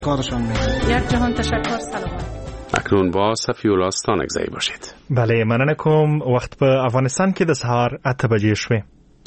کارشان میکنه. یک جهان تشکر. سلامت. اکنون با صفی‌الله ستانکزی باشید. بله، مننه کوم. وخت په افغانستان کې د سهار 8 بجې شوې.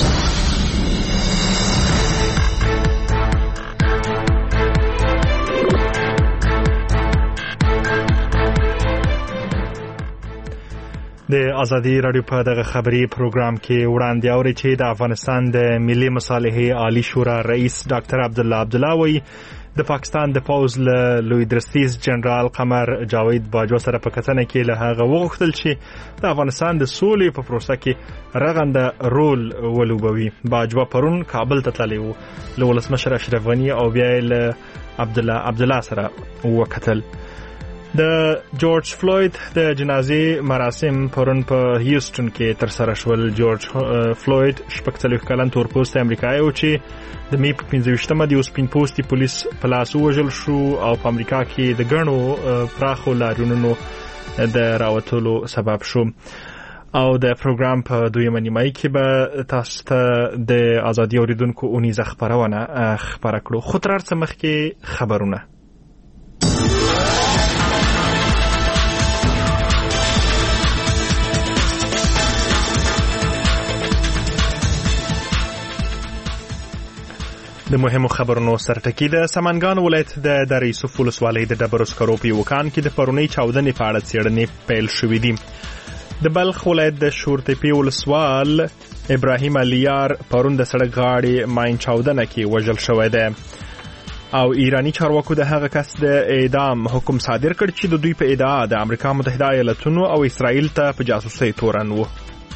د ازادي رادیو په دغه خبري پروګرام کې وړاندې اوري چې د افغانستان د ملي مصالحې عالی شورا رئیس ډاکټر عبدالله عبدالله وی د پاکستان د پوز له لوی درستیز جنرال قمر جاوید باجوا سره په کتنه کې له هغه وغوښتل چې د افغانستان د سولې په پروسه کې رغنده رول ولوبوي. باجوا پرون کابل ته تللی و، له ولسمشر اشرف غنی او بیا له عبدالله سره وکتل. د جورج فلوید د جنازې مراسم پرون په هیوستن کې تر سره شول. جورج فلوید 46 کلن تورپوستی امریکایي و چې د می په 15مه د سپین پوستي پولیس په لاس وژل شو او په امریکا کې د ګڼو پراخو لاریونونو د راوتلو سبب شو. او د پروګرام په دویمه نیمایي کې به تاسو ته د ازادي اوریدونکو اونیزه خبرونه خبره کړو. خو تر څه مخکې خبرونه. د مهمو خبرونو سرټکی د سمنګان ولایت د دره یوسف ولسوالۍ د ډبرو سکرو په وکان کې د پرونی چاودنې په اړه څېړنې پیل شوې دي. د بلخ ولایت د شورتپی ولسوال ابراهیم الیار پرون د سړک غاړې ماین چاودنه کې وژل شوی دی او ایرانی چارواکو د هغه کس د اعدام حکم صادر کړ چې د دوی په ادعا د امریکا متحده ایالاتونو او اسرائیل ته په جاسوسۍ تورن و.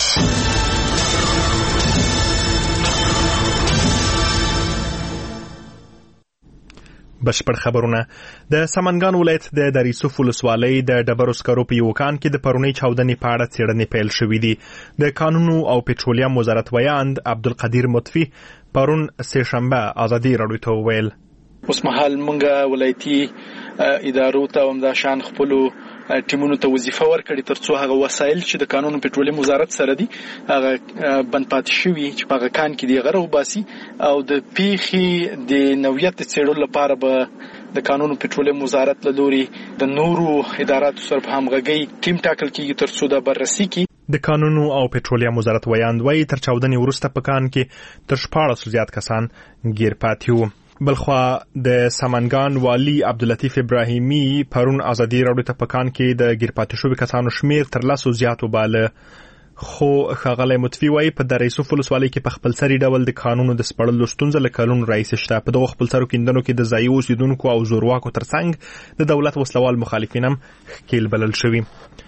بشپړ خبرونه. د سمنګان ولایت د دره یوسف ولسوالۍ د ډبرو سکرو په وکان کې د پرونی چاودنې په اړه څېړنې پیل شوې دي. د قانون او پټرولیم وزارت ویاند عبدالقدیر مطفی پرون سه شنبه ازادي رادیو ته ویل اوس مهال مونږه ولایتي ادارو ته هم دا شان خپلو ټیمونو ته وظیفه ورکړي ترڅو هغه وسایل چې د قانون او پټرولیم وزارت سره دي هغه بند پاتې شوي چې په هغه کان کې دی غره وباسي او د پیخي د نوعیت څېړلو لپاره به د قانون او پټرولیم وزارت له لوري د نورو اداراتو سره په همغږي ټیم ټاکل کیږي ترڅو دا بررسي کی. د قانون او پټرولیم وزارت ویاند وایي تر چاودنې وروسته په کان کې تر 14 زیات کسان گیر پاتې وو. بلخوا د سمنګان والی عبداللطیف ابراهیمی پرون ازادي رادیو ته په کان کې د گیر پاتې شوي کسانو شمیر تر 10 زیات وباله. خو ښاغلی مطفی وایي په دره یوسف ولسوالۍ کې په خپلسري ډول د قانونو د سپړلو ستونزه له کلونو راهیسې شته. په دغو خپلسرو کیندنو کې د ځایي اوسیدونکو او زورواکو ترڅنګ د دولت وسلوال مخالفین هم ښکیل بلل شوي.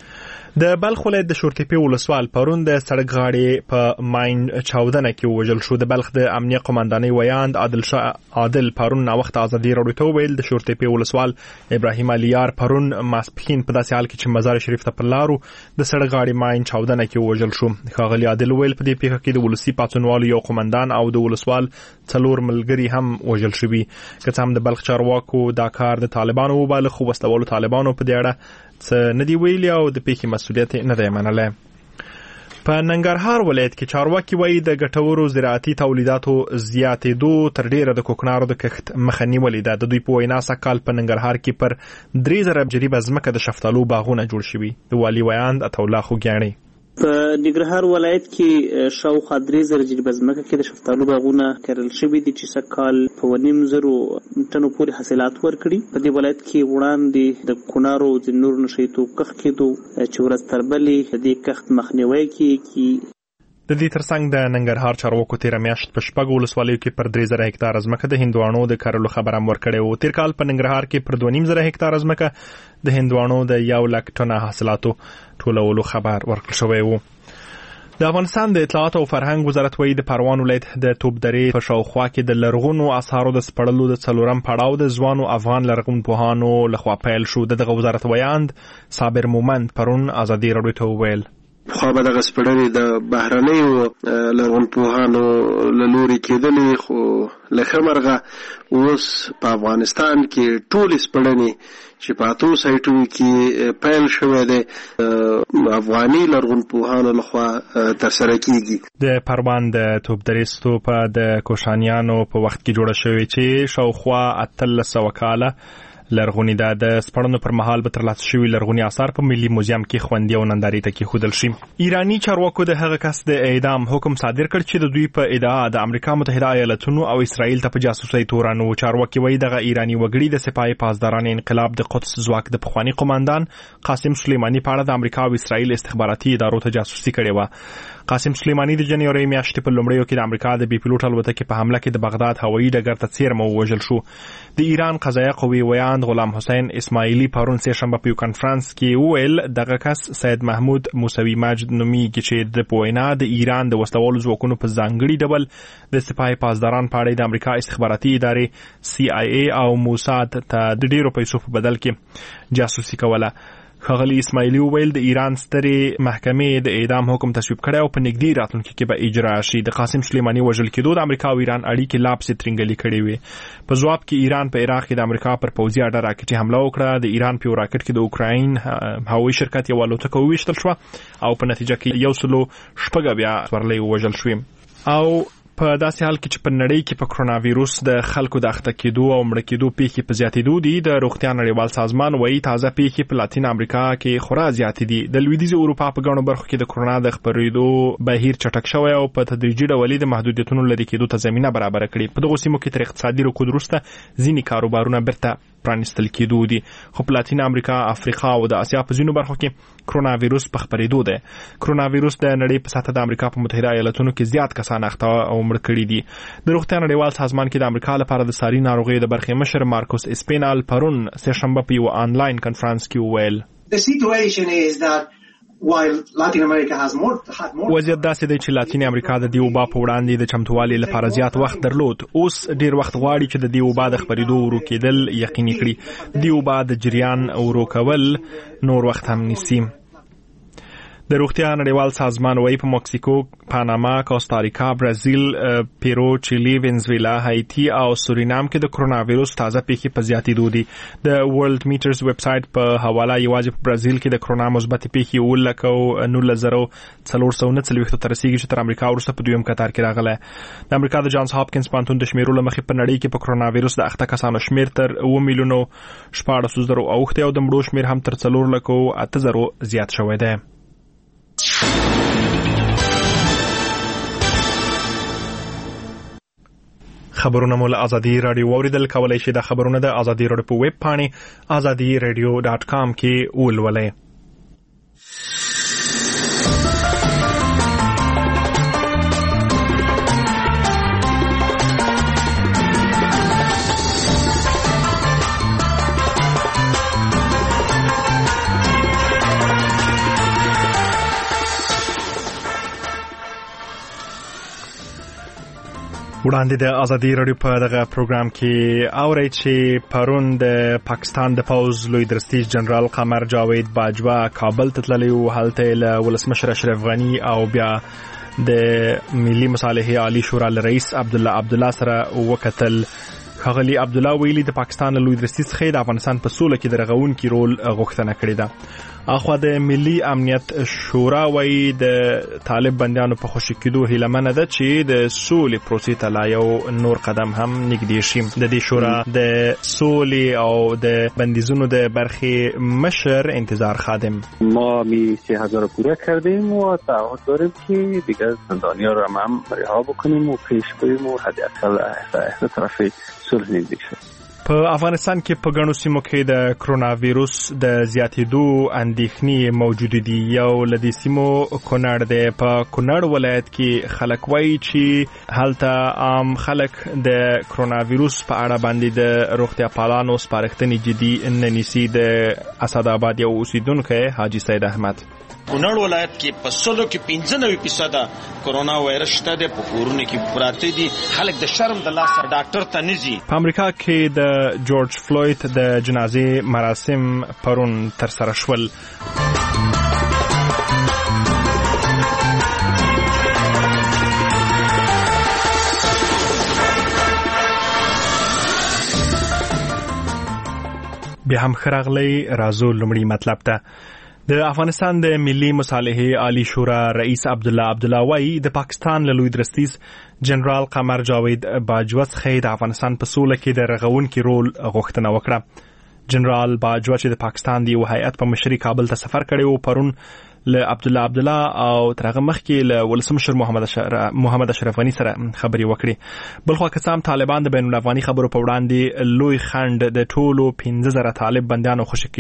د بلخ ولایت د شورتپی ولسوال پرون د سړک غاړې په ماین چاودنه کې وژل شو. د بلخ د امنیه قومندانۍ ویاند عادل پرون ناوخت ازادي رادیو ته ویل د شورتپی ولسوال ابراهیم الیار پرون ماسپښین په داسې حال کې چې مزار شریف ته په لارو د سړک غاړې ماین چاودنه کې وژل شو. ښاغلی عادل ویل په دې پیښه کې د ولسی پاڅونوالو یو قومندان او د ولسوال 4 ملګري هم وژل شوي. که څه هم د بلخ چارواکو دا کار د طالبانو وباله خو وسلوالو طالبانو په دې اړه څه ندی ویلي او د پیښې مسؤلیت نه دی منلی. په ننګرهار ولایت کې چارواکي وایي د ګټورو زراعتي تولیداتو زیاتېدو تر ډیره د کوکنارو د کښت مخه نیولې ده. د دوی په وینا سږکال په ننګرهار کې پر 3000 جریبه ځمکه د شفتالو باغونه جوړ شوي. د والي ویاند عطاالله خوږیاڼي په ننګرهار ولایت کې شاوخوا 3000 جریبه ځمکه کې د شفتالو باغونه کرل شوي دي چې سږکال په 9,000 ټنو پورې حاصلات ورکړي. په دې ولایت کې وړاندې د کونارو د نور نشیتو کښت کېدو چې ورځ تر بلې د دې کښت مخنیوی کیږي. د دې ترڅنګ د ننګرهار چارواکو تیر میاشت په 6 ولسوالیو کې پر 3000 هکتار ځمکه د هندوانو د کرلو خبر هم ورکړی و. تیر کال په ننګرهار کې پر 2.5 هکتار ځمکه د هندوانو د 100,000 ټنه حاصلاتو ټولولو خبر ورکړل شوی و. د افغانستان د اطلاعات او فرهنګ وزارت وایي د پروان ولایت د توپ درې په شاوخوا کې د لرغونو آثارو د سپړلو د 4م پړاو د ځوانو افغان لرغونپوهانو لخوا پیل شو. دغه وزارت ویاند صابر مومند پرون ازادي رادیو ته وویل خو به دغه سپړلې د بهرنیو لرغونپوهانو له لوري کېدلې خو لکه مرغه اوس په افغانستان کې ټولې سپړنې چې په 8 سایټونو کې پیل شوی دی افغاني لرغونپوهانو لخوا ترسره کیږي. د پروان د توپ درې ستوپه د کوشانیانو په وخت کې جوړه شوې چې شاوخوا 1300 کاله لرغونی ده. د سپړنو پر مهال به ترلاسه شوي لرغوني آثار په ملي موزیم کې خوندي او نندارې ته کېښودل شي. ایرانی چارواکو د هغه کس د اعدام حکم صادر کړ چې د دوی په ادعا د امریکا متحده ایالاتونو او اسرائیل ته په جاسوسۍ تورن وو. چارواکي وایي دغه ایرانی وګړي د سپاه پاسداران انقلاب د قدس ځواک د پخواني قوماندان قاسم سلیمانی په اړه د امریکا او اسرائیل استخباراتي ادارو ته جاسوسي کړې وه. قاسم سلیمانی د جنوري میاشتې په لومړیو کې د امریکا د بي پلوټ الوتکې په حمله کې د بغداد هوایي ډګر ته څیرمه ووژل شو. د ایران قضایه قوې ویاند غلام حسین اسماعیلی پرون سهشنبه په یو کنفرانس کې وویل دغه کس سید محمود موسوي مجد نومیږي چې د وینا د ایران د وسلوالو ځواکونو په ځانګړي ډول د سپاه پاسداران په اړه د امریکا استخباراتي ادارې CIA او موساد ته د ډیرو پیسو په بدل کې جاسوسي کوله. ښاغلي اسماعیلی وویل د ایران سترې محکمې د اعدام حکم تصویب کړی او په نږدې راتلونکي کې به اجرا شي. د قاسم سلیمانی وژل کېدو د امریکا او ایران اړیکې لا پسې ترنګلې کړې وې. په ځواب کې ایران په عراق کې د امریکا پر پوځي اډه راکټي حمله وکړه. د ایران په یو راکټ کې د اوکراین هوایي شرکت یوه الوتکه وویشتل شوه او په نتیجه کې 106 سورلۍ ووژل شوې. او په داسې حال کې چې په نړۍ کې په کرونا وایروس د خلکو د اخته کېدو او مړه کېدو پیښې په زیاتېدو دي، د روغتیا نړیوال سازمان وایي تازه پیښې په لاتین امریکا کې خورا زیاتې دي. د لویدیځ اروپا په ګڼو برخو کې د کرونا د خپرېدو بهیر چټک شوی او په تدریجي ډول د محدودیتونو لرې کېدو ته زمینه برابره کړې. په دغو سیمو کې تر اقتصادي رکود وروسته ځینې کاروبارونه بیرته پرانیستل کېدو دي، خو په لاتین امریکا، افریقا او د اسیا په ځینو برخو کې کرونا وایروس په خپرېدو دی. کرونا وایروس د نړۍ په سطحه د امریکا په متحده ایالاتونو کې زیات کسان اخته او مړ کړي دي. د روغتیا نړیوال سازمان کې د امریکا لپاره د ساري ناروغیو د برخې مشر مارکوس اسپینال پرون سهشنبه په یو آنلاین کنفرانس کې وویل The situation is that while Latin America had more وضعیت داسې دی چې لاتین امریکا د دې وبا په وړاندې د چمتووالي لپاره زیات وخت درلود. اوس ډیر وخت غواړي چې د دې وبا د خپرېدو ورو کېدل یقیني کړي. د دې وبا د جریان ورو کول نور وخت هم نیسي. د روغتیا نړیوال سازمان وایي په مکسیکو، پاناما، کوستاریکا، برازیل، پیرو، چیلی، وینزویلا، هایتی او سورینام کې د کرونا وایروس تازه پیښې په زیاتېدو دي. د ورلد میټرز ویب سایټ په حواله یوازې په برازیل کې د کرونا مثبت پیښې 19,449 ته رسیدي چې تر امریکا وروسته په دویم قطار کې راغله. د امریکا د جانز هاپکینز پوهنتون د شمیرو له مخې په نړۍ کې په کرونا وایروس د اخته کسانو شمیر تر 7,14,000 اوښتی او د مړو شمیر هم تر 4,08,000 زیات شوی دی. خبرونه مول ازادي رادیو اوریدل کولای شي. د خبرونه د ازادي رادیو په ویب پاڼه azadiradio.com کې ولولئ. وړاندې د ازادي رادیو په دغه پروګرام کې اورئ چې پرون د پاکستان د پوځ لوی درستیز جنرال قمر جاوید باجوا کابل ته تللی و. هلته له ولسمشر اشرف غني او بیا د ملي مصالحې عالی شورا رئیس عبدالله سره وکتل. ښاغلي عبدالله ویلي د پاکستان لوی درستیز څخه د افغانستان په سوله کې د رغونکي رول غوښتنه کړې ده. اخوا د ملي امنیت شورا وایي د طالب بندیانو په خوشي کېدو هیله منه ده چې د سولې پروسې ته لا یو نور قدم هم نږدې شي. د دې شورا د سولې او د بندیزونو د برخې مشر انتظار خادم ما 3000 پوره کردیم و تعهد داریم که دیگه زندانی‌ها رو هم رها بکنیم و پیش بریم و حداقل طرف صلح نزدیک شد. په افغانستان کې په ګڼو سیمو کې د کرونا وایروس د زیاتېدو اندېښنې موجود دي. یو له دې سیمو کونړ دی. په کونړ ولایت کې خلک وایي چې هلته عام خلک د کرونا وایروس په اړه باندې د روغتیا پالانو سپارښتنې جدي نه نیسي. د اسداباد یو اوسیدونکی حاجي سید احمد کونړ ولایت کې په سلو کې 95% کرونا وایرس شته د پکورونه کې پراته دي. خلک د شرم د لاسه ډاکټر ته نزي. په امریکا کې د جورج فلوید د جنازې مراسم پرون تر سره شول. بیا هم خراغلی رازو لمړی مطلب ته. د افغانستان د ملي مصالحې عالی شورا رئیس عبدالله وایي د پاکستان له لوی درستیز جنرال قمر جاوید باجوا څخه د افغانستان په سوله کې د رغونکي رول غوښتنه وکړه. جنرال باجوا چې د پاکستان دی هیئت په مشري کابل ته سفر کړی و پرون له عبدالله او ترغه مخکې له ولسمشر محمد اشرف غنی سره خبري وکړي. بلخو قسم طالبان د بین الافغاني خبرو په وړاندې لوی خند د ټولو 15000 طالب بنديانو خوشی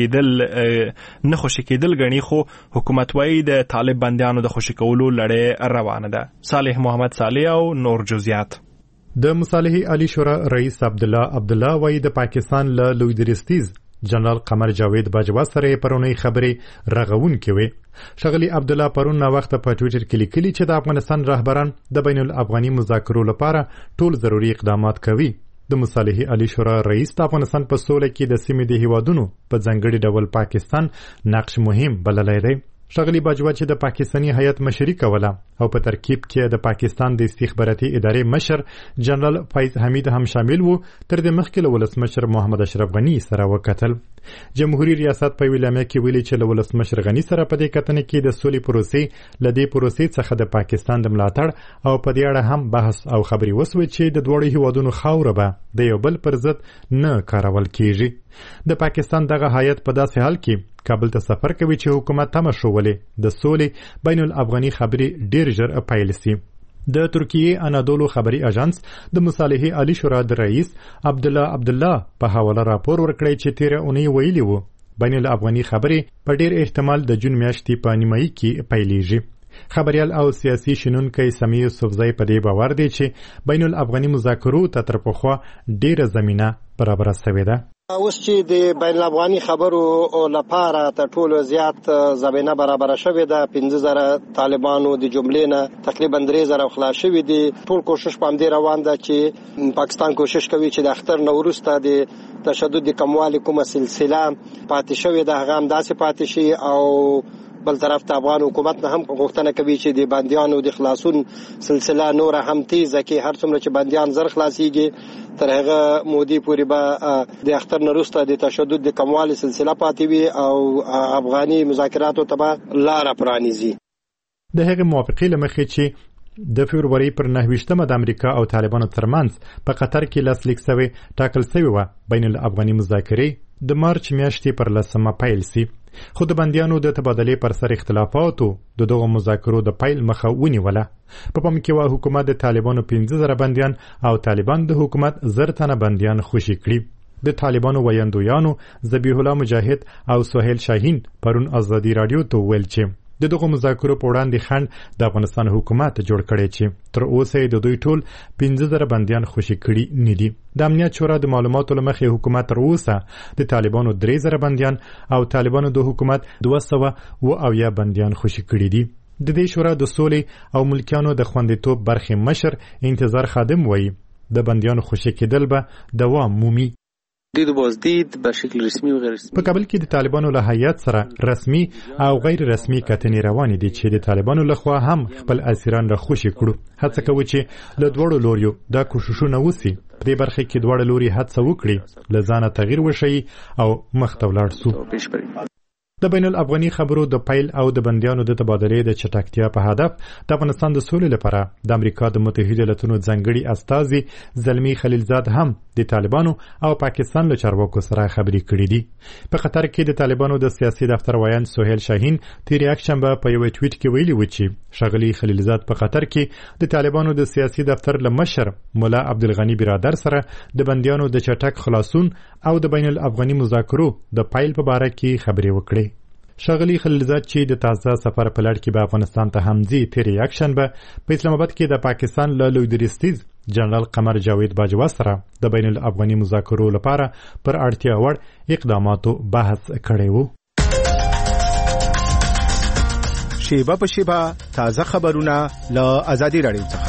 کېدل غني خو حکومت وايي د طالب بنديانو د خوشی کولو لړۍ روانه ده. صالح محمد صالح او نور جزئیات. د مصالحه علی شورا رئیس عبدالله وايي د پاکستان له لوی درستیز جنرال قمر جاوید باجوا سره پرونی خبرې رغون کوي. شغلی عبدالله پرون نا وخت په ټوئیټر کې لیکلي چې د افغانستان رهبران د بین الافغاني مذاکرو لپاره ټول ضروري اقدامات کوي. د مصالحه علی شورا رئیس د افغانستان په سوله کې د سیمې د هیوادونو په ځانګړي ډول پاکستان نقش مهم بللی دی. شغلی باجوا چې د پاکستاني هیئت مشري کوله او په ترکیب کې د پاکستان د استخباراتي ادارې مشر جنرال فیض حمید هم شامل وو، تر د مخکې له ولسمشر محمد اشرف غنی سره وکتل. جمهوریت ریاست په ویلامه کې ویلي چې له ولسمشر غنی سره په دې کتنه کې د سولې پروسې لدې پروسې څخه د پاکستان د ملاتړ او په دې اړه هم بحث او خبري وسوي چې د دوړو هیوادونو خاوره به د یو بل پر ضد نه کارول کیږي. د پاکستان دغه هیئت په داسې حال کې کابل ته سفر کوي چې حکومت تمه شولې د سولې بین الافغاني خبري ډیر ژر پیل شي. د ترکیه انادولو خبري اژانس د مصالحه علی شورا د رئیس عبدالله په حواله راپور ورکړی چې 13 اونۍ ویلي وو بین الافغاني خبري په ډیر احتمال د جون میاشتې په نیمایي کې پیلېږي. خبريال او سیاسي شنونکي سمي یوسفزئی په دې باور دی چې بین الافغاني مذاکرو ته تر پخوا ډیره زمينه برابر شوې ده. اوس چې د بین الافغاني خبرو لپاره ته ټولو زیات زمينه برابر شوې ده. 15000 طالبانو د جملې نه تقریبا 3000 خلاص شوي دي. ټول کوشش په همدې روان ده چې پاکستان کوشش کوي چې د اختر نوروز ته د تشدد کموالي کومه سلسله پاتې شوې ده هغه هم داسې پاتې شي او بل طرف ته افغان حکومت نه هم غوښتنه کوي چې د بنديانو د خلاصون سلسله نور هم تیزه کې هر څومره چې بنديان زر خلاصيږي تر هغه مودي پورې به د اختر نوروسته د تشدد د کموالي سلسله پاتې وي او افغاني مذاکراتو ته لار پرانیزي. د هغه موافقې لمخې چې د فبرवरी پر 9 د امریکا او طالبانو ترمنځ په قطر کې لاسلیک شوی ټاکل شوی و بین الافغاني مذاکرې د مارچ میاشتې پر 10 پیل شي. خو د بنديانو د تبادلې پر سر اختلافاتو د دغه مذاکرو د پیل مخه ونیوله. په پام کې و حکومت د طالبانو 15000 بنديان او طالبان د حکومت 1000 تنه بنديان خوشي کړي. د طالبانو ویاندویانو ذبیح الله مجاهد او سهیل شاهین پرون ازادي رادیو ته ویل چې دغه مذاکرو په وړاندې خند د افغانستان حکومت جوړ کړی چې تر اوسه د دوی ټول 15000 بنديان خوشي کړي نه دي. د امنیت شورا د معلوماتو لمخې حکومت تر اوسه د طالبانو 3000 بنديان او طالبانو د حکومت 200 بنديان خوشي کړي دي. د دې شورا د سولې او ملکیانو د خوندیتوب برخې مشر انتظار خادم وایي د بنديانو خوشي کېدل به دوام مومي. دید بازدید به شکل رسمي و غیر رسمي په کابل کې د طالبانو له هیئت سره رسمي او غیر رسمي کتنې روانې دي چې د طالبانو لخوا هم خپل اسیران را خوشي کړو. هڅه کوي چې له دوړو لوریو دا کوششونه وسی په دې برخه کې دوړو لوري هڅه وکړي لزانه تغییر وشي او مخ ته ولاړ سو. د بین الافغاني خبرو د پیل او د بنديانو د تبادلې د چټکتیا په هدف د افغانستان د سولې لپاره د امریکا د متحده ایالاتونو ځانګړي استازي زلمی خلیلزاد هم د طالبانو او پاکستان له چارواکو سره خبرې کړې دي. په قطر کې د طالبانو د سیاسي دفتر وایند سهیل شاهین تیر یکشنبه په یو ټویټ کې ویلي و چې شغلی خلیلزاد په قطر کې د طالبانو د سیاسي دفتر له مشر مولا عبدالغنی برادر سره د بنديانو د چټک خلاصون او د بین الافغاني مذاکرو د پیل په اړه کې خبرې وکړې. شغلی خلیلزاد چې د تازه سفر په لړ کې به افغانستان ته همزي تیر یکشنبه په اسلام آباد کې د پاکستان له لوی درستیز جنرال قمر جاوید باجوا سره د بین الافغاني مذاکرو لپاره پر اړتیا وړ اقداماتو بحث کړی وو. شیبه په شیبه تازه خبرونه له ازادي رادیو څخه.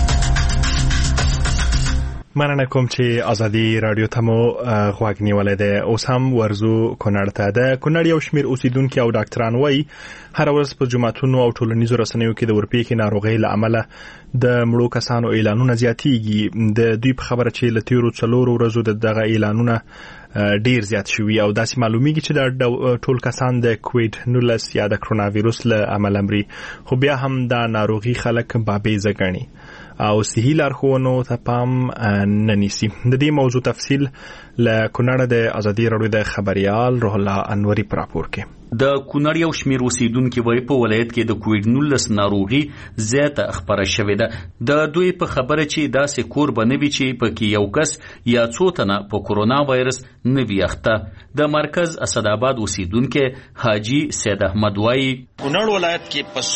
مننه کوم چې ازادي رادیو ته مو غوږ نیولې ده. اوس هم ورزو کونړ ته ده. کونړ یو شمیر اوسیدونکو او ډاکټران وایي هر ورځ په جمعتونو او ټولنیزو رسنیو کې د ورپېښې ناروغۍ له امله د مړو کسانو اعلانونه زیاتېږي. د دوی په خبره چې له تیرو 4 ورځو دغه اعلانونه ډیر زیات شوي او داسې معلومیږي چې د ټول کسان د کووید 19 یا د کرونا وایروس له امله مري، خو بیا هم دا ناروغي خلک بابیزه ګڼي. او صحي لارښوونو ته پام نه نیسي. د دې موضوع تفصیل له کونړ د ازادي راډیو د خبريال روح الله انوري پر راپور کې. د کونړ یو شمیر اوسیدونکو وایي په ولایت کې د کووډ-19 ناروغي زیاته خبره شوې ده. د دوی په خبره چې داسې کور بنوي چې پکې یو کس یا څو تنه په کورونا وایرس نه وي اخته. د مرکز اسداباد اوسیدونکو حاجی سید احمد وایي کونړ ولایت کې په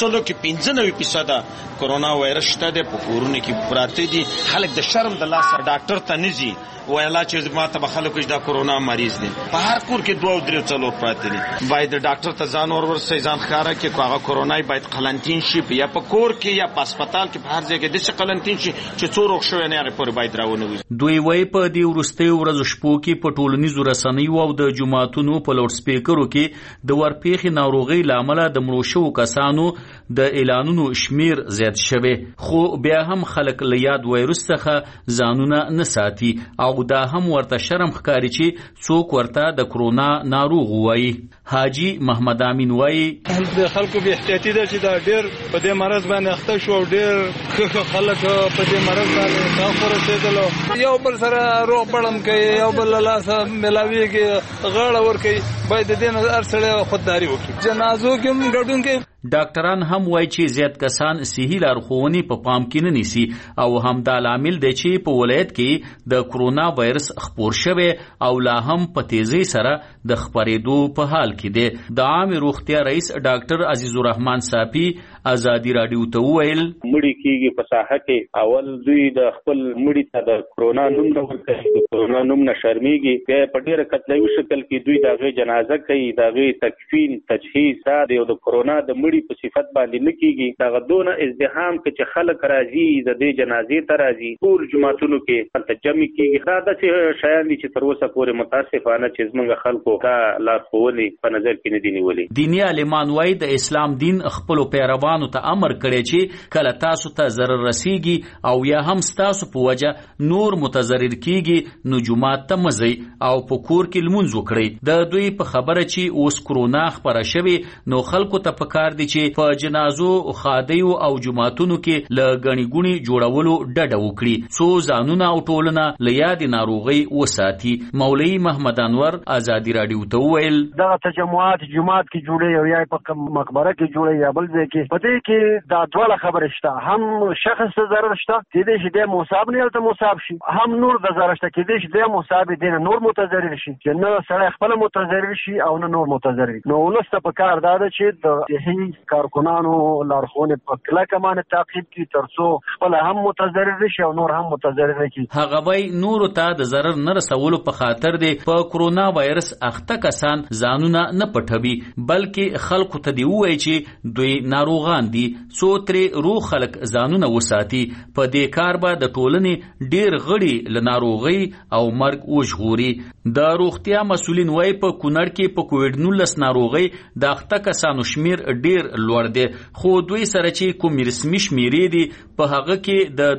95% کورونا وایرس شته د پکورونه کې پراته دي. خلک د شرم د لاسه ډاکټر ته نه ځي وایلا چې ما ته خلکو چې دا کورونا مریض دي. په هر کور کې 2 او 3 څلور پراته دي. باید ډاکټر ته ځان ورسې ځان ښکاره کې هغه کورونای باید قلنټین شي یا په کور کې یا په هسپتال کې په هر ځای کې د قلنټین شي چې څو روغ شوی نه هغه پر باید راونه وي. دوی وایي په دې ورستۍ ورځو شپو کې په ټولنیزو رسنیو او د جماعتونو په لوډ سپیکرو کې د ورپېښې ناروغۍ لامل د مړو شوو کسانو د اعلانونو شمیر زیات شوی، خو بیا هم خلک له یاد وایرس څخه ځانونه نه ساتي او دا هم ورته شرم ښکاري چې څوک ورته د کورونا ناروغ وایي. حاجی محمد امین وایي د خلکو به احتیاطي ده چې دا ډېر په دې مرض باندې اخته شو او ډېر خلک په دې مرض باندې تاسو رسېدل یو بل سره روغ پړم کوي یو بل لاسه ملاويږي غاړه ور کوي. باید د دې نه ارسله خودداري وکړي. جنازو کې هم ګډون کوي. ډاکټران هم وایي چې زیات کسان صحي لارښوونې په پام کې نه نیسي او همدا لامل دی چې په ولایت کې د کورونا وایرس خپور شوی او لا هم په تیزی سره د خپرېدو په حال کې دی. د عام روغتیا رئیس ډاکټر عزیز الرحمن صافي ازادي راډیو ته وویل مړی کېږي په ساحه کې اول دوی د خپل مړی ته د کورونا نوم ورکوي، د کورونا نوم نه شرمېږي، بیا په ډېر قتلوي شکل کې دوی د هغې جنازه کوي، د هغې تکفین تجهیز دا دی او د کورونا د مړي په صفت باندې نه کېږي. دغه دونه ازدحام کې چې خلک راځي د دې جنازې ته راځي ټول جوماتونو کې هلته جمع کېږي. دا داسې شیان دي چې تر اوسه پورې متاسفانه چې زموږ خلکو دا لارښوونې په نظر کې نه دي نیولې. دیني عالمان وایي د اسلام دین خپلو پیروانو ته امر کړی چې کله تاسو ته ضرر رسیږي او یا هم ستاسو په وجه نور متضرر کېږي نو جومات ته مه ځئ او په کور کې لمونځ وکړئ. د دوی په خبره چې اوس کورونا خپره شوې نو خلکو ته پکار دي چې په جنازو خادیو او جماعتونو کې له غني ګونی جوړولو ډډه وکړي څو ځانونه او ټولنه له یاد ناروغي وساتي. مولوی محمد انور ازادي راډیو ته وویل دغه تجمعات جماعت کې جوړي او یا په مقبره کې جوړي یا بل ځای کې په دې کې دا ډول خبره شته. هم شخص ته ضرر شته کې دې چې د مصاب نه الته مصاب شي، هم نور د ضرر شته کې دې چې د مصاب دي نور متضرر شي چې نه سره خپل متضرر شي او نه نور متضرر. نو ولسته په کار دا چې د صحي کارکونانو لارښوونې په کلکه باندې تعقیب کړي ترڅو خپل هم متضرر شي او نور هم متضرر کړي. هغه وایي نور ته د ضرر نه رسولو په خاطر دی په کورونا وایرس اخته کسان ځانونه نه پټوي بلکې خلکو ته دی وایي چې دوی ناروغان دي څو ترې روغ خلک ځانونه وساتي. په دې کار به د ټولنې ډېر غړي له ناروغۍ او مرګ وژغوري. د روغتیا مسؤلین وایي په کونړ کې په کووډ-19 ناروغۍ د اخته کسانو شمیر ډېر لوړ دی، خو دوی سره چې کوم رسمي شمیرې دي په هغه کې د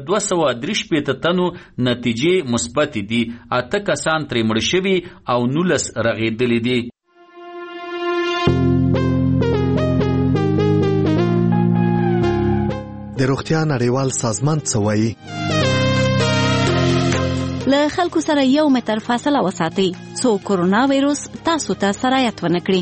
263 تنو نتیجې مثبت دي، 8 کسان ترې مړه شوي او 19 رغېدلي دي. د روغتیا نړیوال سازمان څه وایي؟ له خلکو سره 1 متر فاصله وساتئ څو کورونا وایرس تاسو ته سرایت ونه کړي.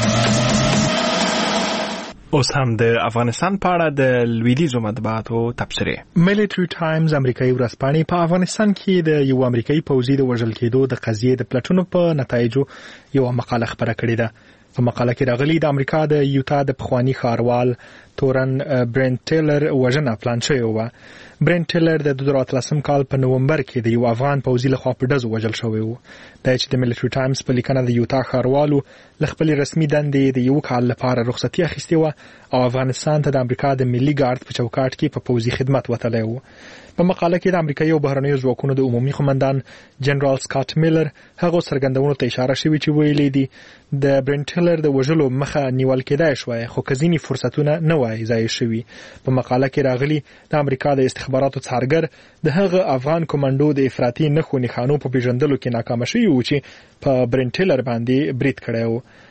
اوس هم د افغانستان په اړه د لویدیځو مطبوعاتو تبصرې. ملټری ټایمز امریکایي ورځپاڼې په افغانستان کې د یو امریکایي پوځي د وژل کېدو د قضیې د پلټنو په نتایجو یو مقاله خبره کړې ده. په مقاله کې راغلي د امریکا د یوتا د پخوانی ښاروال تورن برنت ټیلر وژنه پلان شوې وه. برنت ټیلر د 2013 کال په نومبر کې د یو افغان پوځي لخوا په ډزو وژل شوی و. دا چې د ملټری ټایمز په لیکنه د یوتا ښاروالو له خپلې رسمي دندې د یو کال لپاره رخصتي اخیستې وه او افغانستان ته د امریکا د ملي ګارد په چوکاټ کې په پوځي خدمت وتلی و. په مقاله کې د امریکایي او بهرنیو ځواکونو د عمومي قومندان جنرال سکاټ میلر هغه څرګندونو ته اشاره شوې چې ویلي دي د برنت ټیلر د وژلو مخه نیول کېدای شوی خو ځینې فرصتونه نه وای ضایع شوي. په مقاله کې راغلي د امریکا د استخباراتو څارګر د هغه افغان کمانډو د افراطي نښو نښانو په پیژندلو کې ناکام شوی و چې په برنت ټیلر باندې برید کړی و.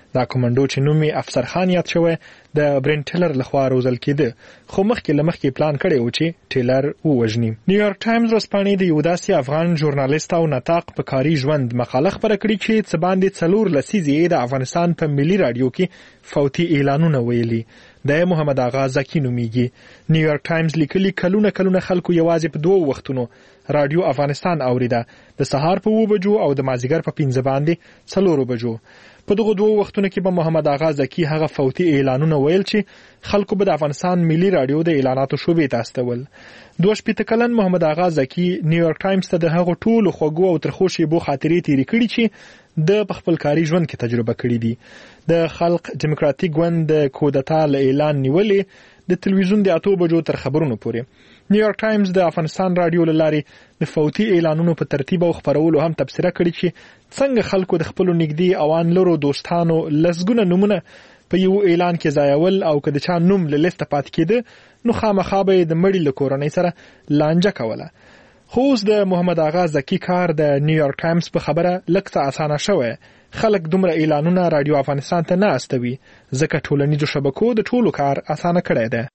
دا کمانډو چې نوم یې افسر خان یاد شوی د برین ټیلر لخوا روزل کېده خو مخکې پلان کړی و چې ټیلر ووژني. نیویارک ټایمز ورځپاڼې د یو داسې افغان ژورنالیست او نطاق په کاري ژوند مقاله خپره کړې چې څه باندې 4 لسیزې د افغانستان په ملي رادیو کې فوتي اعلانونه ویلي. د محمد آغا زکی نومیږي. نیویارک ټایمز لیکلي کلونه خلکو یوازې په 2 وختونو رادیو افغانستان اوریده، د سهار په 2 بجو او د مازیګر په 5 باندې 4 بجو. په دغه 2 وختونو کې به محمد آغا زکی هغه فوتي اعلانونه ویل چې خلکو به د افغانستان ملي رادیو د اعلاناتو شوبې ته استول. 22 کلن محمد آغا زکی نیویارک ټایمز ته د هغه ټولو خوږو او ترخو شیبو خاطرې تیرې کړي چې د خپل کاري ژوند کې تجربه کړې دي. د خلق دیموکراتیک ګوند د کودتا له اعلان نیولې د تلویزیون د 8 بجو تر خبرونو پورې. نیویارک ټایمز د افغانستان رادیو لارې د فوتي اعلانونو په ترتیب او خبرولو هم تبصره کړې چې څنګه خلکو د خپل نږدې او ان لرو دوستانو لسګونه نمونه په یو اعلان کې ځایول او که د چا نوم له لیسته پات کېده نو خامخا به د مړي له کورنۍ سره لانجه کوله. خو اوس د محمد آغا زکی کار د نیویارک ټایمز په خبره لږ څه اسانه شوی. خلک دومره اعلانونه رادیو افغانستان ته نه استوي ځکه ټولنیزو شبکو د ټولو کار اسانه کړی دی.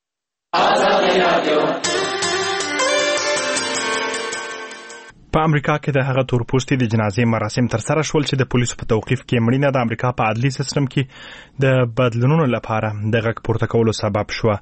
په امریکا کې د هغه تورپوستي د جنازې مراسم تر سره شول چې د پولیسو په توقیف کې مړینه د امریکا په عدلي سیستم کې د بدلونونو لپاره د غږ پورته کولو سبب شو.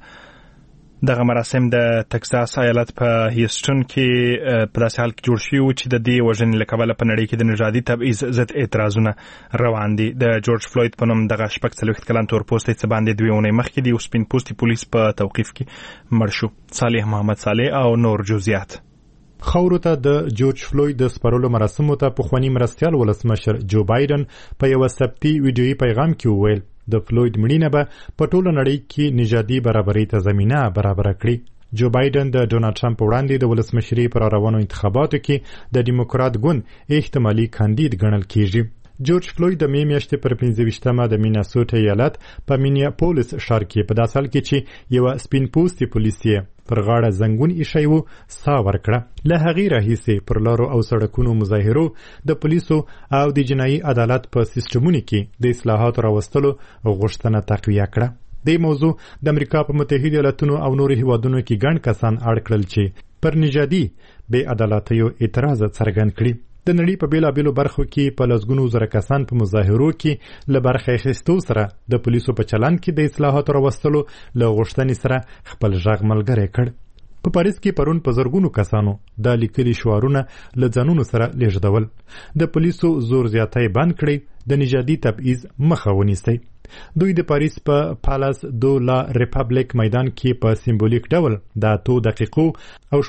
دغه مراسم د تکساس ایالت په هیوستن کې په داسې حال کې جوړ شوي چې د دې وژنې له کبله په نړۍ کې د نژادي تبعیض ضد اعتراضونه روان دي. د جورج فلوید په نوم دغه 40 کلن تورپوستی څه باندې 2 اونۍ مخکې د یو سپین پوستي پولیس په توقیف کې مړ شو. صالح محمد صالح او نور جزئیات. خاورو ته د جورج فلوید د سپارلو مراسمو ته پخوانی مرستیال ولسمشر جو بایدن په یو سبتي ویډیویي پیغام کې وویل د فلوید مړینه به په ټوله نړۍ کې نژادي برابرۍ ته زمینه برابره کړي. جو بایدن د ډونالد ټرمپ وړاندې د ولسمشري پر روانو انتخاباتو کې د ډیموکرات ګوند احتمالي کاندید ګڼل کیږي. جورج فلوید د میاشتې پر 15مه د میناسوټا ایالت په مینیاپولیس ښار کې په داسال کې چې یو سپین پوستي پولیسي پر غاړه زنګون ایښی و سا ورکړه. له هغې راهیسې پر لارو او سړکونو مظاهرو د پولیسو او د جنایي عدالت په سیستمونو کې د اصلاحاتو راوستلو غوښتنه تقویه کړه. دې موضوع د امریکا په متحده ایالاتونو او نورو هیوادونو کې ګڼ کسان اړ کړل چې پر نژادي بې عدالتیو اعتراض څرګند کړي. د نړۍ په بیلابیلو برخو کې په لسګونو زره کسان په مظاهرو کې له برخه اخیستو سره د پولیسو په چلند کې د اصلاحاتو راوستلو له غوښتنې سره خپل غږ ملګری کړ. په پاریس کې پرون په زرګونو کسانو د لیکلي شعارونه له ځانونو سره لیږدول. د پولیسو زور زیاتی بند کړی، د نژادي تبعیض مخه ونیسي. دوی د پاریس په پالاس دو لا ریپبلیک میدان کې په سیمبولیک ډول د 2 دقیقو او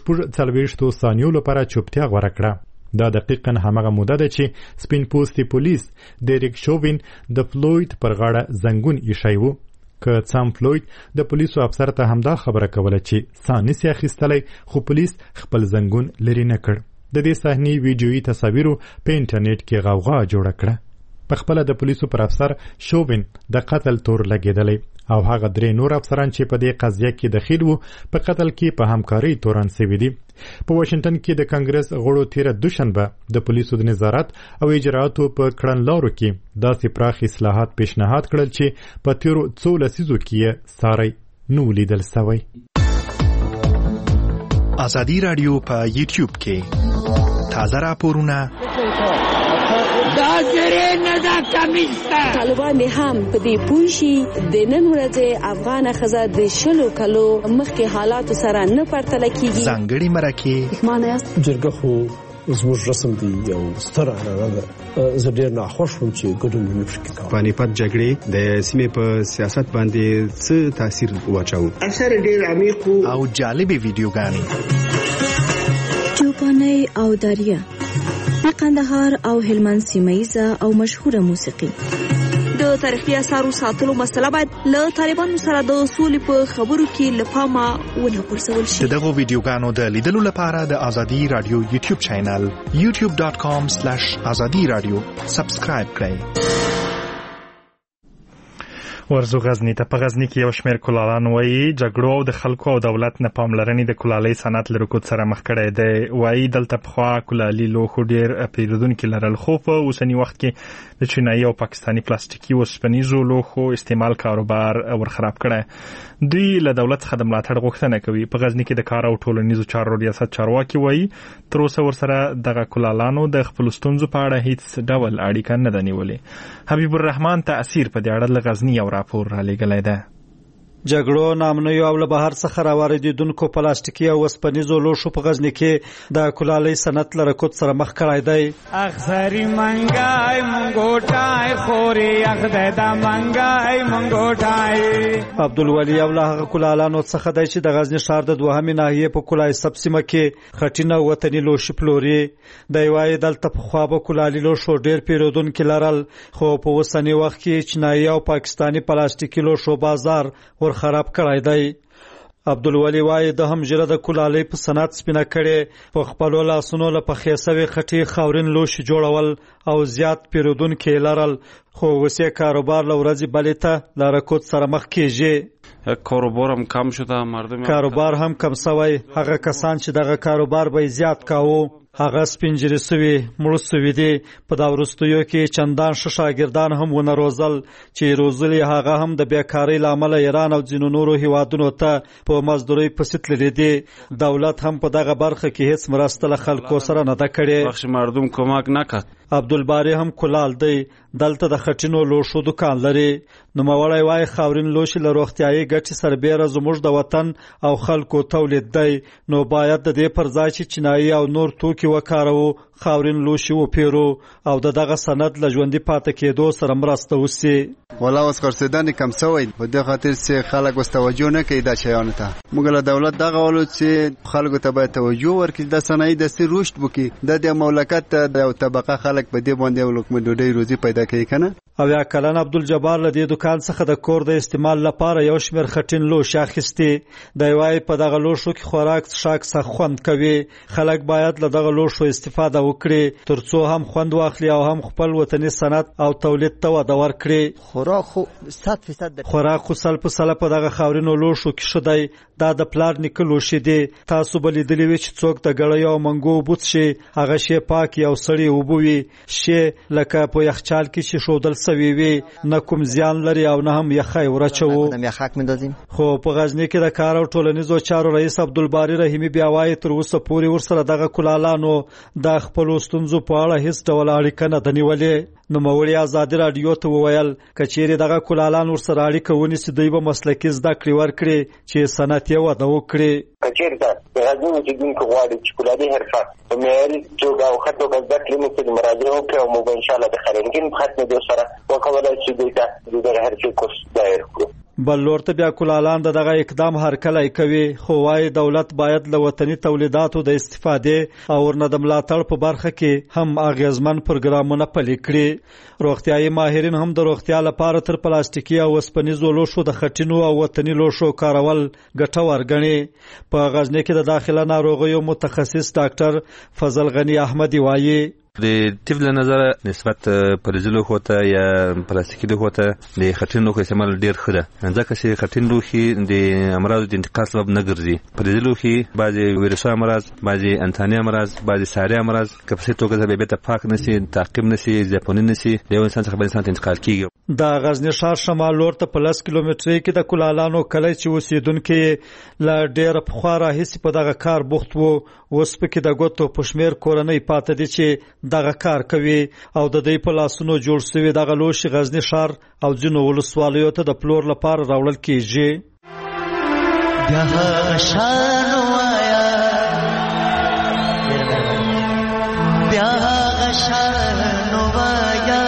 40 ثانیو لپاره چوپتیا غوره کړه. دا دقیقاً همغه موده ده چې سپین پوستي پولیس ډیریک شووین د فلوید پر غاړه زنګون ایښی و. که سام فلوید د پولیسو افسر ته همدا خبره کوله چې سا نسي اخیستلی، خو پولیس خپل زنګون لرې نه کړ. د دې صحنې ویډیویي تصاویرو په انټرنیټ کې غوغا جوړه کړه. په خپله د پولیسو پر افسر شووین د قتل تور لګېدلی او هغه 3 نور افسران چې په دې قضیه کې دخیل وو په قتل کې په همکارۍ تورن سوي دي. په واشنگټن کې د کانګرس غړو تیره دوشنبه د پولیسو د نظارت او اجراتو په کړنلارو کې داسې پراخ اصلاحات پیشنهاد کړل چې په تیرو 2 لسیزو کې ساری نو لیدل سوی. ازادي رادیو په یوټیوب کې تازه راپورونه دا زره نه دا کمیسته. طالبان هم په دې پوښي د نن ورځې افغان خزه د 20 کلو مخکې حالات سره نه پرتله کیږي. ځانګړي مرکه معنی است جرګه خو زموږ رسم دی یو ستر عنعنه ده. زه ډېر ناخوښ وم چې ګډون مې پکې کاوه. پانیپت جګړې د سیمې په سیاست باندې څه تاثیر واچاوه؟ اثر ډېر عمیق او جالبې ویډیوګانې چوپاني او دریا د قندهار او هلمند سیمه‌ایزه او مشهوره موسیقي. د تاریخي اثارو ساتلو مسله باید له طالبانو سره د اصول په خبرو کې لپاره ونه غورځول شي. دغه ویډیوګانو د لیدلو لپاره د ازادي رادیو یوټیوب چینل youtube.com/azadi radio سبسکرایب کړئ. ورزو غزنی ته. په غزنی کې یو شمېر کلالان وایي جګړو او د خلکو او دولت نه پاملرنې د کلالۍ صنعت له رکود سره مخ کړی دی. وایي دلته پخوا کلالي لوښو ډېر پیرودونکي لرل، خو په اوسني وخت کې د چینایي او پاکستاني پلاستیکي وسپنیزو لوښو استعمال کاروبار ورخراب کړی. دوی له دولت څخه د ملاتړ غوښتنه کوي. په غزنی کې د کار او ټولنیزو چارو ریاست چارواکي وایي تر اوسه ورسره دغه کلالانو د خپل ستونزو په اړه هیڅ ډول اړیکه نه ده نیولې. حبیب الرحمن تأثیر په دې اړه له غزنی یو راپور را لېږلی ده. جګړو نامنیو او له بهر څخه راواردېدونکو پلاستیکي او وسپنیزو لوښو په غزنی کې د کلالۍ صنعت له رکود سره مخ کړی دی. اخسری منګای منګوټای خوري اخدای دا منګای منګوټای. عبدالولي او له هغه کلالانو څخه دی چې د غزنی ښار د دوهمې ناحیې په کلای سب سیمه کې خټینه وطني لوښي پلوري. دی وایي دلته پخوا به کلالي لوښو ډېر پیرودونکي لرل، خو په اوسني وخت کې چینایي او پاکستاني پلاستیکي لوښو بازار خراب کړای دی. عبدالولي وایي د هم ژره د کلالۍ په صنعت سپینه کړي، په خپلو لاسونو له پخې سوي خټې خاورین لوښي جوړول او زیات پیرودونکي لرل، خو اوس یې کاروبار له ورځې بلې ته له رکود سره مخ کېږي. کاروبار هم کم شده، مردم کاروبار هم کم سوی. هغه کسان چې دغه کاروبار به زیات کاوه هغه سپینجری سوي مړه سوي دي. په دا وروستیو کې چندان ښه شاګردان هم ونه روزل چې روزلي هغه هم د بیکارۍ له امله ایران او ځینو نورو هیوادونو ته په مزدورۍ پسې تللي دي. دولت هم په دغه برخه کې هیڅ مرسته له خلکو سره نه ده کړې. بخش مردم کمک نکړ. عبدالباری هم کلال دی، دلته د خټینو لوښو دکان لري. نوموړی وایي خاورین لوښي له روغتیایي ګټې سربیره زموږ د وطن او خلکو تولید دی، نو باید د دې پر ځای چې چینایي او نور توکي وکاروو خاورین لوښي وپیرو او دغه سند له ژوندي پاتې کېدو سره مرسته وسي. ولا اوس خرڅېدنې کم شوی، په دې خاطر چې خلک اوس توجه نه کوي دا شیانو ته. موږ له دولت دغه غواړو چې خلکو ته باید توجه ورکړي، د صنایع دستي رشد وکړي، د مملکت د یو طبقه خلک په دې باندې یو لقمه ډوډۍ روزي پیدا کوي که نه. اویا کلن عبدالجبار له دې دکان څخه د کور د استعمال لپاره یو شمېر خټین لوښي اخیستي. دی وایي په دغه لوښو کې خوراک څښاک سخت خوند کوي. خلک باید له دغه لوښو استفاده وکړي ترڅو هم خوند واخلي او هم خپل وطني صنعت او تولید ته وده ورکړي. خوراک خو 100% خوراک خو 100% په دغه خاورینو لوښو کې ښه دی. دا د پلار نیکه لوښي دي. تاسو به لیدلي وي چې څوک د ګړیو او منګو اوبه څښي، هغه شی پاکې او سړې اوبه وي، شی لکه په یخچال کې چې ښودل سوي وي، نه کوم زیان لري او نه هم یخی ورچوو. خو په غزنی کې د کار او ټولنیزو چارو رئیس عبدالباری رحیمي بیا وایي تر اوسه پورې ورسره دغه کلالانو د خپلو ستونزو په اړه هیڅ ډول اړیکه نه ده نیولې. نوموړي ازادي راډیو ته وویل که چیرې دغه کلالان ورسره اړیکه ونیسي دوی به مسلکي زده کړې ورکړي چې صنعت یې وده وکړي. که چیرې د غزني اوسېدونکي غواړي چې کلالي حرفه په معیاري توګه او ښه توګه زده کړي، موږ پرې مراجعه وکړو او موږ به انشاءالله د خیرنګین په ختمېدو سره وکولی شو دوی ته د دغه حرفې کورس دایر کړو. بل لور ته بیا کلالان دغه اقدام هرکلی کوي، خو وایي دولت باید له وطني تولیداتو د استفادې او ورنه د ملاتړ په برخه کې هم اغیزمن پروګرامونه پلي کړي. روغتیایي ماهرین هم د روغتیا لپاره تر پلاستیکي او وسپنیزو لوښو د خټینو او وطني لوښو کارول ګټور ګڼي. په غزنی کې د داخله ناروغیو متخصص ډاکټر فضل غنی احمدي وایي د طب له نظره نسبت فلزي لوښو ته یا پلاستیکي لوښو ته د خټین لوښو استعمال ډېر ښه ده، ځکه چې خټین لوښي د امراضو د انتقال سبب نه ګرځي. فلزي لوښي بعضې ویروسي امراض، بعضې انتاني امراض، بعضې ساري امراض که په صحیح توګه بېرته پاک نه سي، تعقیب نه سي، ځپوني نه سي، د یو انسان څخه بل انسان ته انتقال کېږي. د غزني ښار شمال لور ته په 10 کیلومترۍ کې د کلالانو کلی چې اوسېدونکي له ډېره پخوا راهیسې په دغه کار بوخت وو، اوس پکې د ګوتو په شمېر کورنۍ پاته دي چې دغه کار کوي او د دوی په لاسونو جوړ شوي دغه لوښي غزني ښار او ځینو ولسوالیو ته د پلور لپاره راوړل کېږي. بیا هغه شان وایا، بیا هغه شان وایا.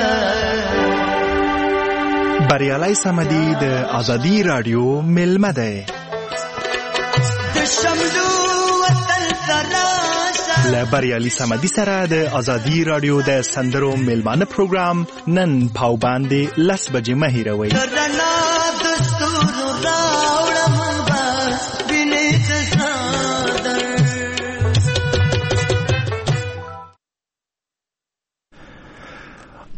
بریالي سمدي د ازادي رادیو ملمه ده. د شملو وطن سره له بریالي سمدي سره د ازادي رادیو د سندرو ملمانه پروګرام نن پاوباندې 10 بجې مه هېروئ.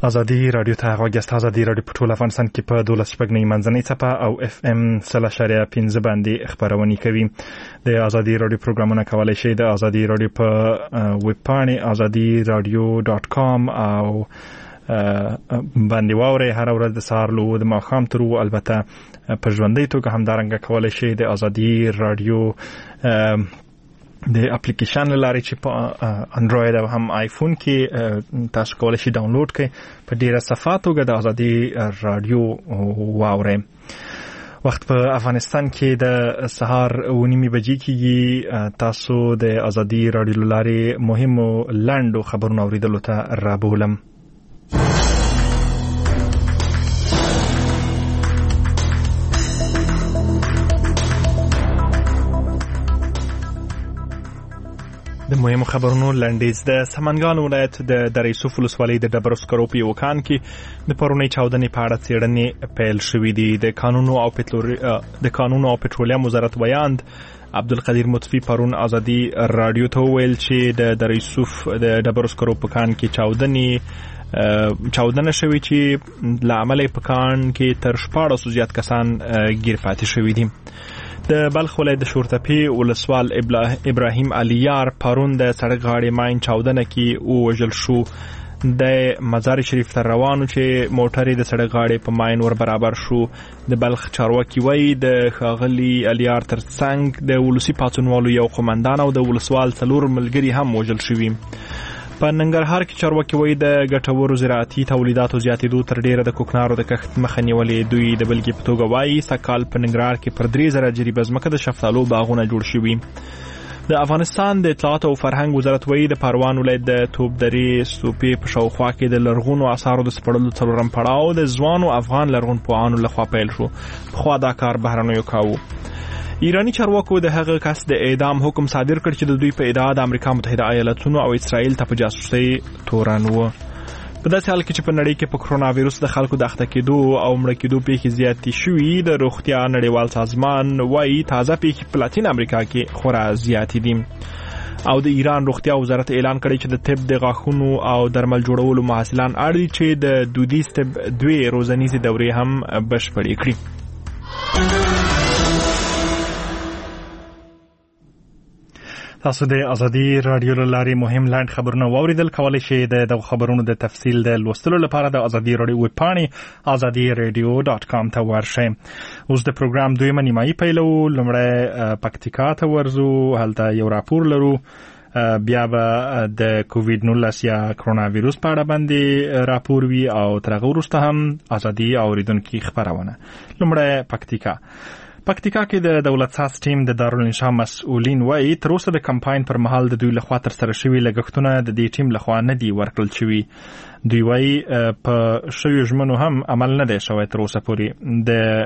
ازادي رادیو ته غوښتل ازادي رادیو په ټول افغانستان کې په 12 منځنۍ صفه او FM 0.5 باندې خبرونه کوي. د ازادي رادیو پروګرامونه کولای شئ د ازادي رادیو په ویب پاڼه azadiradio.com او باندې واوري هر ورځ د سهار له د ماښام تر البته په ژوندۍ توګه هم دارنګه کولای شئ د ازادي رادیو د اپلیکیشن لاري چې په انډراید او هم آیفون کې تاسو کولای شئ ډاونلوډ کړئ په ډیره صفاتو کې د ازادي رادیو واورئ. وخت په افغانستان کې د سهار 9:30 بجې کېږي. تاسو د ازادي رادیو لاري مهمو لاندو خبرونو اوریدلو ته رابولم. د مهمو خبرونو لنډیز. د سمنګان ولایت د دریسوف ولسوالۍ د ډبرو سکرو په یو کان کې د پرونی چاودنې په اړه څېړنې پیل شوې دي. د قانون او پټرولیم وزارت ویاند عبدالقدیر مطفی پرون ازادي رادیو ته ویل چې د دریسوف د ډبرو سکرو په کان کې چاودنه شوې چې لامل په کان کې تر 14 زیات کسان گیر پاتې شوي دي. د بلخ ولایت د شورتپی ولسوال ابراهیم علیار پرون د سړک غاړې ماین چاودنه کې وژل شو. د مزار شریف ته روانو چې موټر د سړک غاړې په ماین ور برابر شو. د بلخ چارواکي وایي د ښاغلي علیار ترڅنګ د ولسی پاڅونوالو یو قومندان او د ولسوال 4 ملګري هم وژل شوي. په ننګرهار کې چارواکي وایي د ګټورو زراعتي تولیداتو زیاتېدو تر ډیره د کوکنارو د کښت مخه نیولې. دوی د بلګې په توګه وایي سږکال په ننګرهار کې پر 3000 جریبه ځمکه د شفتالو باغونه جوړ شوي. د افغانستان د اطلاعات او فرهنګ وزارت وایي د پروان ولایت د توپ درې ستوپې په شاوخوا کې د لرغونو آثارو د سپړلو څلورم پړاو د ځوانو افغان لرغونپوهانو لخوا پیل شو. پخوا دا کار بهرنیو کاوه. ایرانی چارواکو د هغه کس د اعدام حکم صادر کړ چې د دوی په ادعا د امریکا متحده ایالاتونو او اسرائیل ته په جاسوسۍ تورن و. په داسې حال کې چې په نړۍ کې په کرونا وایرس د خلکو د اخته کېدو او مړه کېدو پیښې زیاتې شوي، د روغتیا نړیوال سازمان وایي تازه پیښې په لاتین امریکا کې خورا زیاتې دي. او د ایران روغتیا وزارت اعلان کړی چې د طب د غاښونو او درمل جوړولو محصلان اړ دي چې د دودیز طب 2 روزنیزې دورې هم بشپړې کړي. تاسو د ازادي رادیو لاري مهم لاند خبرونه واوریدل. کولای شئ د خبرونو د تفصیل د لوستلو لپاره د ازادي رادیو ویب پاڼې azadiradio.com ته ورشئ. اوس د پروګرام دویمه نیمایي پیلو. لومړی پکتیکا ته ورځو، هلته یو راپور لرو، بیا به د کووید 19 یا کرونا وایرس په اړه باندې راپور وي او تر هغه وروسته هم ازادي اوریدونکو خبرونه. لومړی پکتیکا کې د دولت ساز ټیم د دارالانشا مسؤلین وایي تر اوسه د کمپاین پر مهال د دوی لخوا تر سره شوي لګښتونه د دې ټیم لخوا نه دي ورکړل شوي. دوی وایي په شویو ژمنو هم عمل نه دی شوی تر اوسه پورې.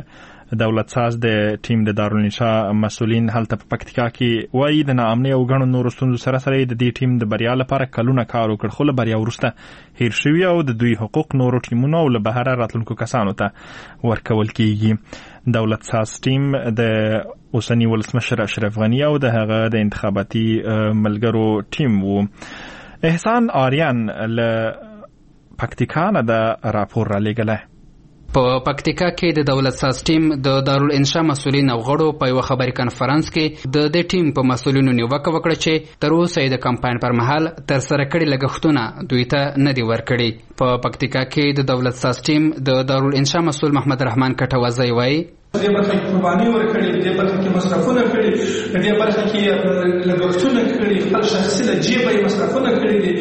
د دولت ساز د ټیم د دارالانشا مسؤلین هلته په پکتیکا کې وایي د ناامنۍ او ګڼو نورو ستونزو سره سره د دې ټیم د بریا لپاره کلونه کار وکړ، خو له بریا وروسته هیر شوي او د دوی حقوق نورو ټیمونو او له بهره راتلونکو کسانو ته ورکول کیږي. دولت ساز ټیم د اوسنی ولسمشر اشرف غنی او د هغه د انتخاباتي ملګرو ټیم وو. احسان آریان له پکتیکا نه د راپور را لېږلی. په پکتیکا کې د دولت ساز ټیم د دارالانشا مسؤلین او غړو په یو خبري کانفرنس کې د دې ټیم په مسؤلینو نیوکه وکړه چې تر اوسه د کمپاین پر مهال تر سره کړي لګښتونه دوی ته نه دي ورکړي. په پکتیکا کې د دولت ساز ټیم د دارالانشا مسؤل محمد رحمان کټوازی وایي دې برخه کې قرباني ورکړي، دې برخه کې مصرفونه کړي، دې برخه کې لګښتونه کړي، خپل شخصي له جیبه یې مصرفونه کړي دي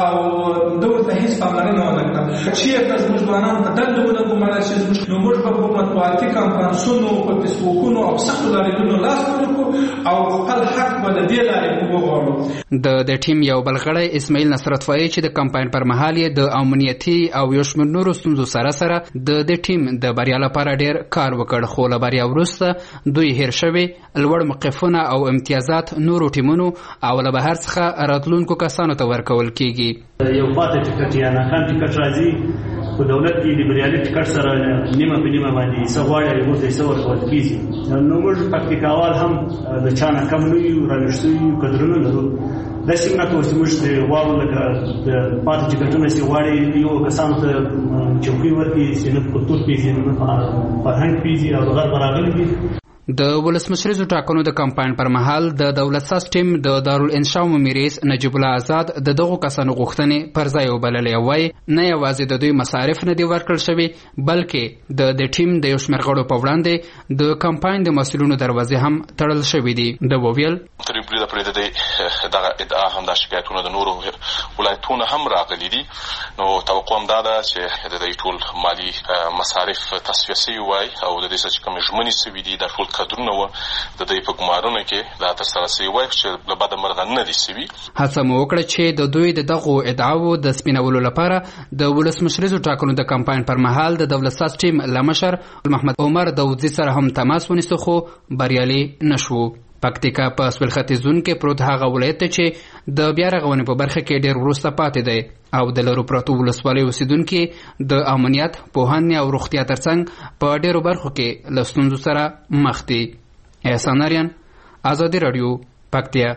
او دوی ته هیڅ پاملرنه ونه کړه. چیرته زموږ ځوانان په دندو ونګومارل شي، نو موږ په مطبوعاتي کانفرنسونو، په فیسبوکونو او سختو لاریونونو لاس ورکړو او خپل حق به له دې لارې وغواړو. د ټیم یو بل غړی اسماعیل نصرت وایي چې د کمپاین پر مهال یې د امنیتي او یو شمېر نورو ستونزو سره سره د دې ټیم د بریا لپاره ډېر کار وکړ، خو له بریا وروسته دوی هیر شوي لوړ موقفونه او امتیازات نورو ټیمونو او له بهر څخه راتلونکو کسانو ته ورکول کیږي. یو پاتې ټکټ یا ناکام ټکټ راځي، په دولت کې د بریالي ټکټ سره نیمه په نیمه باندې څه غواړي ورته څه ورکول کیږي. نو موږ پکتیکاوال هم د چا نه کم نه یو، رانښتو یو، قدرونه لرو. داسې نه کوو چې موږ د غواړو لکه د پاتې چې ګټونه چې غواړي یو کسانو ته چوکۍ ورکړي چې نه کلتور پېژني نه فرهنګ پېژني او د غرب راغلي دي. د ولسمشریزو ټاکنو د کمپاین پر مهال د دولت ساز ټیم د دارالانشا ممیریس نجیب الله آزاد د دغو کسانو غوښتنې پر ځای وبللې او وایي نه یوازې د دوی مصارف نه دي ورکړل شوي بلکې د ټیم د یو شمېر غړو په وړاندې د کمپاین د مسؤلینو دروازې هم تړل شوي دي. ده وویل تر بریده پورې د دغه ادعا هم دا شکایتونه د نورو ولایتونو هم راغلي دي. نو توقع هم دا ده چې د دې ټول مالي مصارف تصفیه شوي وای او د دې څخه کوم ژمنې شوي دي د ټول قدرونه و د دې په ګمارونه کې دا ترسره شوي وای چې له بده مرغه نه دي شوي. هڅه مو وکړه چې د دوی د دغو ادعاو د سپینولو لپاره د ولسمشریزو ټاکنو د کمپاین پر مهال د دولت ساز ټیم له مشر محمد عمر داودزي سره هم تماس ونیسو خو بریالي نشو. پکتیکا په سویل ختیځ زون کې پروت هغه ولایت چې د بیا رغونې په برخه کې ډېر وروسته پاتې دی او د لرو پرتو ولسوالیو اوسیدونکي د امنیت، پوهنې او روغتیا ترڅنګ په ډېرو برخو کې له ستونزو سره مخ دي. احسان اریان، ازادي راډیو، پکتیا.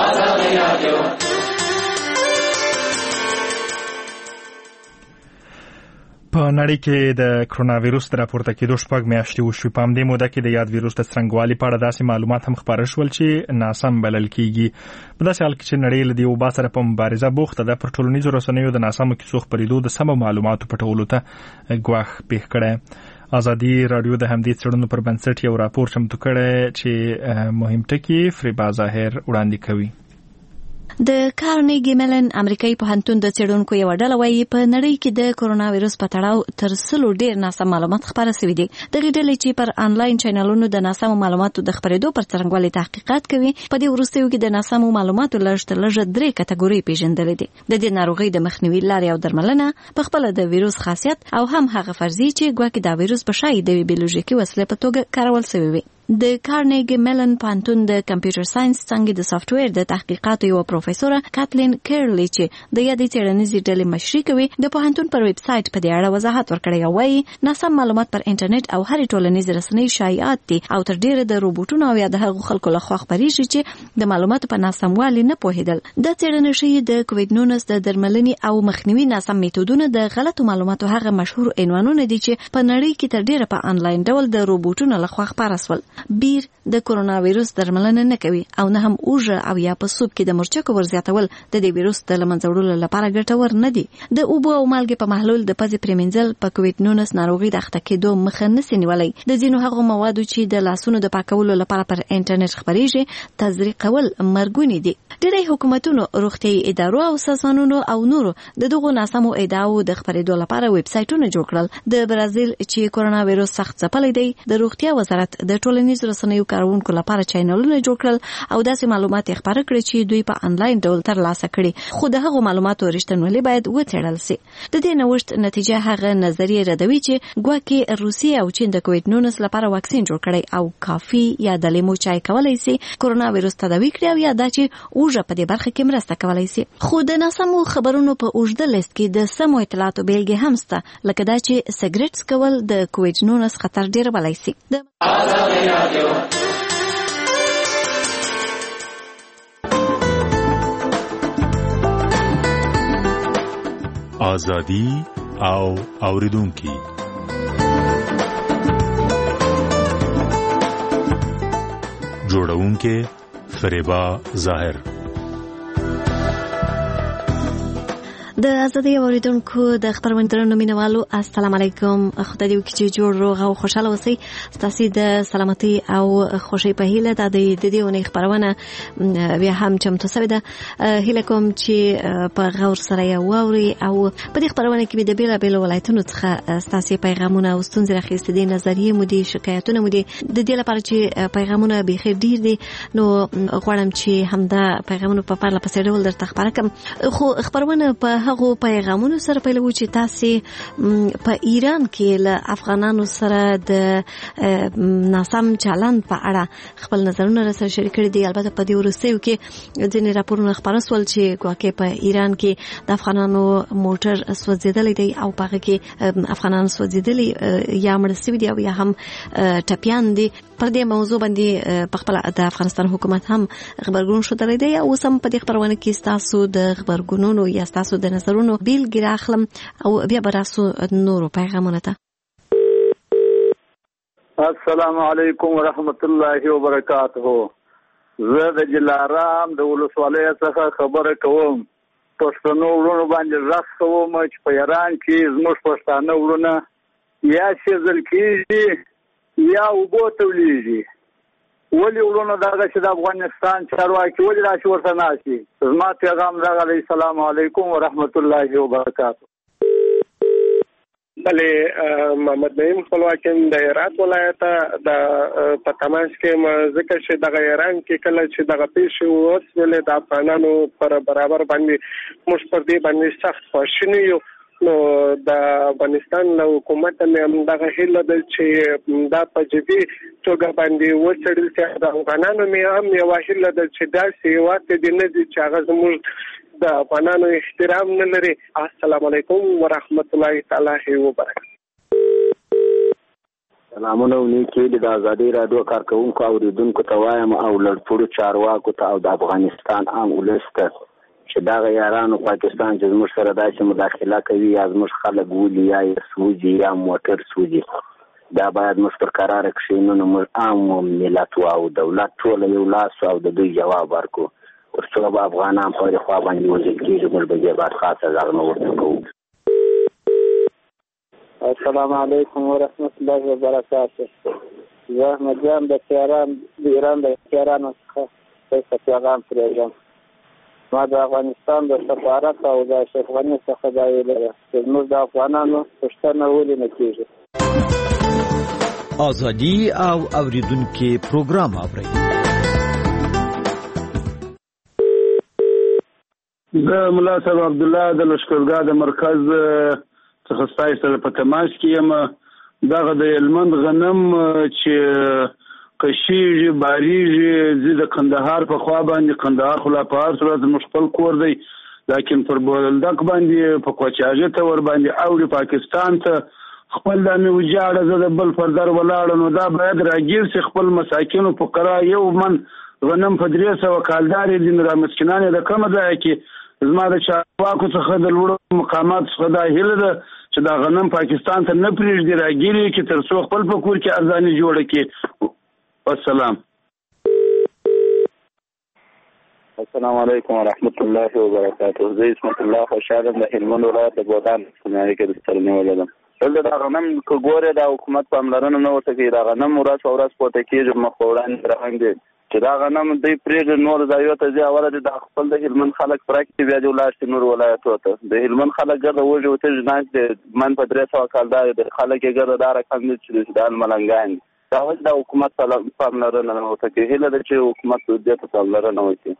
په نړۍ کې د کرونا وایروس د راپورته کېدو 6 میاشتې وشوې. په همدې موده کې د یاد وایروس د څرنګوالي په اړه داسې معلومات هم خپاره شول چې ناسم بلل کېږي. په داسې حال کې چې نړۍ له دې وبا سره په مبارزه بوخته ده، پر ټولنیزو رسنیو د ناسمو کیسو خپرېدو د سمو معلوماتو پټولو ته ګواښ پېښ کړی. ازادي راډیو د همدې څېړنو پر بنسټ یو راپور چمتو کړی چې مهم ټکي فریبا ظاهر وړاندې کوي. د کارنیګي ملن امریکایي پوهنتون د څېړونکو یو ډله وایي په نړۍ کې د کرونا وایروس په تړاو تر 100 ډېر ناسم معلومات خپاره شوي دي. دغه ډلې چې پر آنلاین چینلونو د ناسمو معلوماتو د خپرېدو پر څرنګوالي تحقیقات کوي، په دې وروستیو کې د ناسمو معلوماتو لږ تر لږه 3 کټګورۍ پیژندلې دي. د دې ناروغۍ د مخنیوي لارې او درملنه، په خپل د وایروس خاصیت او هم هغه فرضیې چې ګواکې دا وایروس په شای د بیولوژیکي وسیلې په توګه کارول شوی وي. د کارنیګي ملن پوهنتون د کمپیوټر ساينس څانګې د سافټویر د تحقیقاتو یو پروفیسور کاتلین کیرلی چې د یادې څېړنیزې ډلې مشري کوي، د پوهنتون پر ویب سایټ په دې اړه وضاحت ورکړی او وایي ناسم معلومات پر انټرنیټ او هرې ټولنیزې رسنۍ شایعات دي او تر ډیره د روبوټونو او یا د هغو خلکو لخوا خپرېږي چې د معلوماتو په ناسموالي نه پوهېدل. دا څېړنه ښیي د کووډ-19 د درملنې او مخنیوي ناسم میتودونه د غلطو معلوماتو هغه مشهور عنوانونه دي چې په نړۍ کې تر ډیره په آنلاین ډول د روبوټونو لخوا خپاره شول. بیر د کرونا وایروس درملنه نه کوي او نه هم اوژه او یا په سوپ کې د مرچکو ورزیاتول د دې وایروس د لمنځه وړلو لپاره ګټور نه دي. د اوبو او مالګې په محلول د پزې پرېمنځل په کووډ-19 ناروغي د اخته کېدو مخه نشي نیولی. د ځینو هغو موادو چې د لاسونو د پاکولو لپاره پر انټرنیټ خپرېږي تزریق کول مرګونی دي. ډېری حکومتونو، روغتیايي ادارو او سازمانونو او نورو د دغو ناسمو ادعاو د خپرېدو لپاره ویب سایټونه جوړ کړل. د برازیل چې کرونا وایروس سخت ځپلی دی، د روغتیا وزارت د ټولنیزو رسنیو کارونکو لپاره چینلونه جوړ کړل او داسې معلومات یې خپاره کړي چې دوی په آنلاین ډول ترلاسه کړي، خو د هغو معلوماتو رښتینولي باید وڅېړل شي. د دې نوښت نتیجه هغه نظریه ردوي چې ګواکې روسیې او چین د کووډ-19 لپاره واکسین جوړ کړی او کافي یا د لیمو چای کولی شي کرونا وایروس تداوي کړي او یا دا چې اوژه په دې برخه کې مرسته کولی شي. خو د ناسمو خبرونو په اوږده لیست کې د سمو اطلاعاتو بیلګې هم شته، لکه دا چې سګرټ څکول د کووډ-19 خطر ډېرولی شي. آزادی او اوریدونکي جوړونکي فریبا ظاهر. د ازادي اوریدونکو د خبرونې درنو مینوالو السلام علیکم. خدای دې وکړي چې جوړ روغ او خوشاله اوسئ. ستاسو د سلامتي او خوشي په هیله د دې ونې خبرونه بیا هم چمتو شوې ده. هیله کوم چې په غور سره یې واوري او په دې خبرونه کې د بیلابیلو ولایتونو څخه ستاسو پیغامونه او ستونزې راخیستې دي، نظریې مو دي، شکایتونه مو دي. د دې لپاره چې پیغامونه بخیر ډیر دي نو غواړم چې همدا پیغامونه په پرله پسې ډول درته خبره کړم. خو خبرونه په هغو پیغامونو سره پیلوو چې تاسې په ایران کې له افغانانو سره د ناسم چلند په اړه خپل نظرونه سره شریک کړي دي. البته په دې وروستیو کې ځینې راپورونه خپاره سول چې ګواکې په ایران کې د افغانانو موټر سوځېدلی دی او په هغه کې افغانان سوځېدلي یا مړه سوي دي او یا هم ټپیان دي. پر دې موضوع باندې په خپله د افغانستان حکومت هم خبرګون ښودلی دی. اوس هم په دې خپرونه کې ستاسو د خبرګونونو یا ستاسو د نظرونو بیلګې راخلم او بیا به راسو نورو پیغامونو ته. السلام علیکم ورحمت الله وبرکاته. زه د جلارام د ولسوالۍ څخه خبره کوم. پښتنو ورونو باندې غږ کوم چې په ایران کې زموږ پښتانه ورونه یا سېزل کېږي یا اوبو تولیږي. ولې ورونه دغه چې د افغانستان چارواکي ولې راشي ورته ناشي؟ زما پیغام دغه دی. السلام علیکم ورحمت الله وبرکاته. بله محمد نعیم خپلواکم د هرات ولایت د په تماس کې ذکر چې دغه ایران کې کله چې دغه پیښې وسولې د افغانانو پر برابر باندې موږ پر دې باندې سخت خواشینی یو. نو د افغانستان له حکومت هم دغه هیله ده چې دا په جدي توګه باندې وڅېړل شي. د افغانانو هم یوه هیله ده چې داسې هېواد ته دې نه ځي چې هغه زموږ د افغانانو احترام نه لري. السلام علیکم ورحمت الله تعالی وبرکاته. سلامونه ونیکې د ازادۍ راډیو کارکوونکو اورېدونکو ته وایم او لړپوړو چارواکو ته او د افغانستان عام ولس ته چې دغه یارانو پاکستان چې زموږ سره داسې مداخله کوي یا زموږ خلک ولي یا سوځي یا موټر سوځي، دا باید موږ پر قراره کښېنو. نو موږ عام ملت او دولت ټوله یو لاس او د دوی جواب ورکړو. تر څو به افغانان په هرې خوا باندې وژل کېږي موږ به دې باید خاصه غږ نه ورته کوو. السلام علیکم ورحمت الله وبرکاته. زه احمد جان د ایران د تهران څخه پیغام پرېږدم. ما د افغانستان د سفارت او د اشرف غني څخه دا ویلې ده چې زموږ د افغانانو پوښتنه ولې نه کېږي. ازادي او اوریدونکو پروګرام اورئ. زه ملا صاحب عبد الله د لشکرګاه د مرکز څخه ستاسو سره په تماس کې یم. دغه د هلمند غنم چې قشیږي باریږي زه د کندهار په خوا باندې کندهار خو لا په هر صورت زموږ خپل کور دی، لیکن پر بولدک باندې په کوچاژه ته ور باندې اوړي پاکستان ته خپل د مې وجاړه زه د بل پر در ولاړ. نو دا باید راګیر سي خپل مساکینو په قرا یو من غنم په 300 کالدارې دي. را مسکینانې د کومه ځای کې زما د چارواکو څخه د لوړو مقامات څخه دا هیله ده چې دا غنم پاکستان ته نه پرېږدي، راګیر یې کې تر څو خپل په کور کې ارزاني جوړه کړي. والسلام. السلام علیکم ورحمت الله وبرکاته. زه اسمت الله خوشحالم د هلمند ولایت د بودان سیمې کې د سره نیولې ده. دلته د غنم که ګورې د حکومت پاملرنه نه ورته کوي. د غنم ورځ په ورځ پورته کېږي مخ په وړاندې روان دي چې دا غنم دوی پرېږدي نور ځایو ته ځي. اوله د خپل د هلمند خلک پرکې بیا دې ولاړ شي نور ولایتو ته. د هلمند خلک ګرده وږي او تږي ناست دي. من په 300 کالدار دي خلک یې ګرده دا رقم دي چې دا ملنګان دي. دا ولې د حکومت پاملرنه نه ورته کوي. هیله ده چې حکومت دې ته پاملرنه وکړي.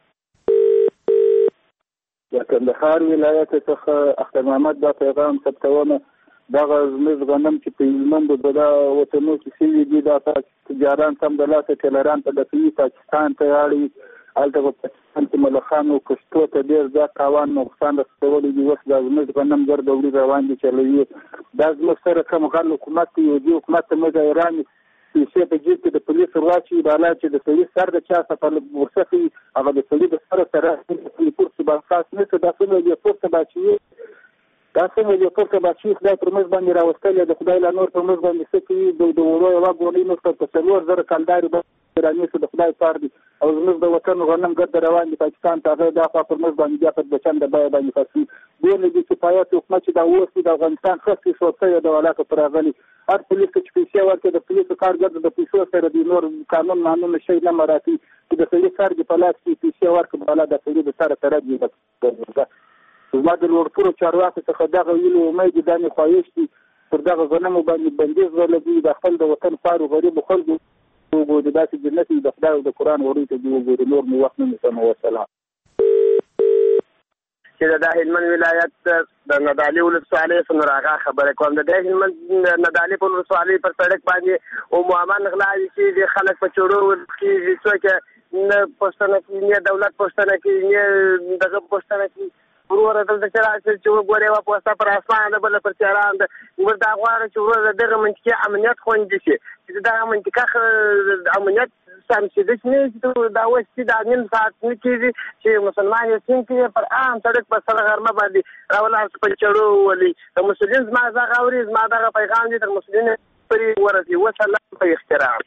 د کندهار ولایت څخه اختر محمد دا پیغام ثبتومه. دغه زموږ غنم چې په هلمندو د وطنو کې سوي دي دا تجاران سم د لاسه ټیلران په دفعي پاکستان ته اړوي. هلته په پاکستان کې ملخانو کښتو ته ډېر زیات تاوان نقصان رسولی دي. اوس دا زموږ غنم ګرده وړي روان دي چلوي. دا زموږ سره کوم غل حکومت دی. دې حکومت ته موږ ایران پیسې په جیب کې د پولیسو واچوي بالا چې د سړي سر د چا څخه ورڅخي هغه د سړي د سره سره د پورته بخاص نه څه دا څنګه د پورته باچوي دا څنګه د پورته باچوي خدای پر موږ باندې راوستل د خدای لا نور پر موږ باندې څه کوي د وړو یو غوړي نو په 4000 کالداري باندې رانیسو د خدای پار دي او زموږ د وطن غنم ګرد روان دي پاکستان ته دا خو پر موږ باندې بیا په بچنده باندې فاسي دغه د کفایت حکومت چې دا اوس د افغانستان خاصي شوڅه د ولایت پر غلي هر پولیس چې پیسې ورکړي د پولیسو کارګر د پیسو سره د نور قانون قانون شي نه مراتي چې د سړي سر د پلاس کې پیسې ورکړي بالا د سړي د سره سره دی زما د لوړپوړو چارواکو څخه دغه ویلو امید د نه خواهش دي پر دغه غنمو باندې بندیز ولګي د خپل د وطن فارو غریب خلکو وګوري د داسې جنت د خدای او د قران ورته دی وګوري نور مو وخت نه سم. والسلام. چې د هلمند ولایت د ندالي ولسوالۍ څخه راغه خبره کوم د هلمند ندالي په ولسوالۍ پر سړک باندې او معمن غلاوي چې د خلک په چورو کې څوک نه پښتنه کې نه دولت پښتنه کې نه دغه پښتنه کې ورور دلته چې راځي چې وګوري وا پوسټه پر اسمان بل پر چاران ور دا غواړي چې ورور دغه منطقه امنیت خوندي شي چې دا منطقه امنیت سم شي د نه دا وستي د نیم ساعت نه کېږي چې مسلمان یې څنګه پر عام سړک په سره غرمه باندې راولار په چړو ولي د مسلمان زما زغه اوري زما دغه پیغام دي تر مسلمان پرې ورسي وسلام په احترام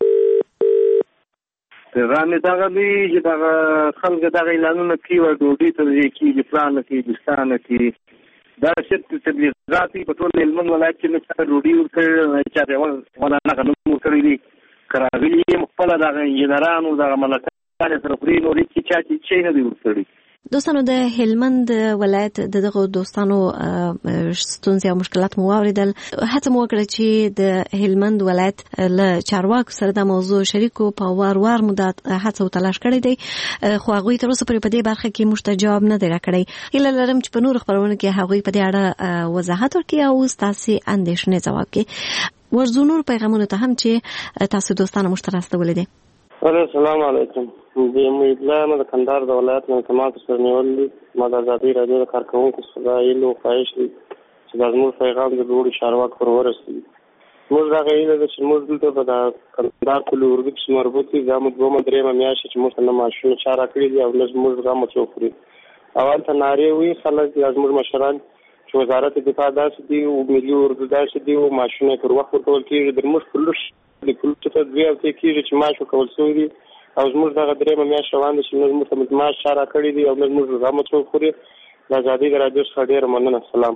پیغام دغه دی چې دغه خلک دغه اعلانونه کوي او ډوډۍ ته کې د پلان کې دستانه کې دا چې تبلیغات په ټول هلمند ولایت کې نه ډوډۍ ورکړي چې ولا نه غنمو کړی دي کراغلي مخفله دغه انجنیرانو دغه ملکان سره خوري نو هیڅ چا چې نه دی ورکړي. دوستانو د هلمند ولایت دغه دوستانو ستونزې او مشکلات مو واوریدل. هڅه مو وکړه چې د هلمند ولایت له چارواکو سره د موضوع شریکو په وار مدت هڅه وتلاش کړې دی خو هغوی تر اوسه پورې په دې برخه کې موږ ته جواب نه دی راکړی. هیله لرم چې په نورو خبرونو کې هغوی په دې اړه وضاحت وکړي او ستاسو اندېښنې ځواب کړي. ورځو نور پیغامونه ته هم چې تاسو دوستانو موږ ته راستولي دي. السلام علیکم. د امیدلام د کندهار د ولایت نه تماس سره نیول دي. ما د ازادي راډیو د کارکونکو سره ایلو خواهش دي چې د زموږ پیغام د لوړ چارواکو پر ورسېږي. موږ دا غوښتل چې موږ دلته په کندهار کلي اردو کې مربوط دي زموږ دوه درېمه میاشت چې موږ نه ماشوم چاره کړی دي او موږ غو مڅوخري اول ته ناری وی خلک زموږ مشران چې وزارت دفاع داسې دی او ملي اردو داسې دی او ماشوم پر وخت ورکول کېږي د موږ کلوش د کلوش ته دوی او ته کېږي چې ماشو کول سوی دي او زموږ دغه درېمه میاشت روان دي چې موږ ته ماش چاره کړی دي او موږ غو مڅوخري د ازادي راډیو څخه ډېر مننه. سلام.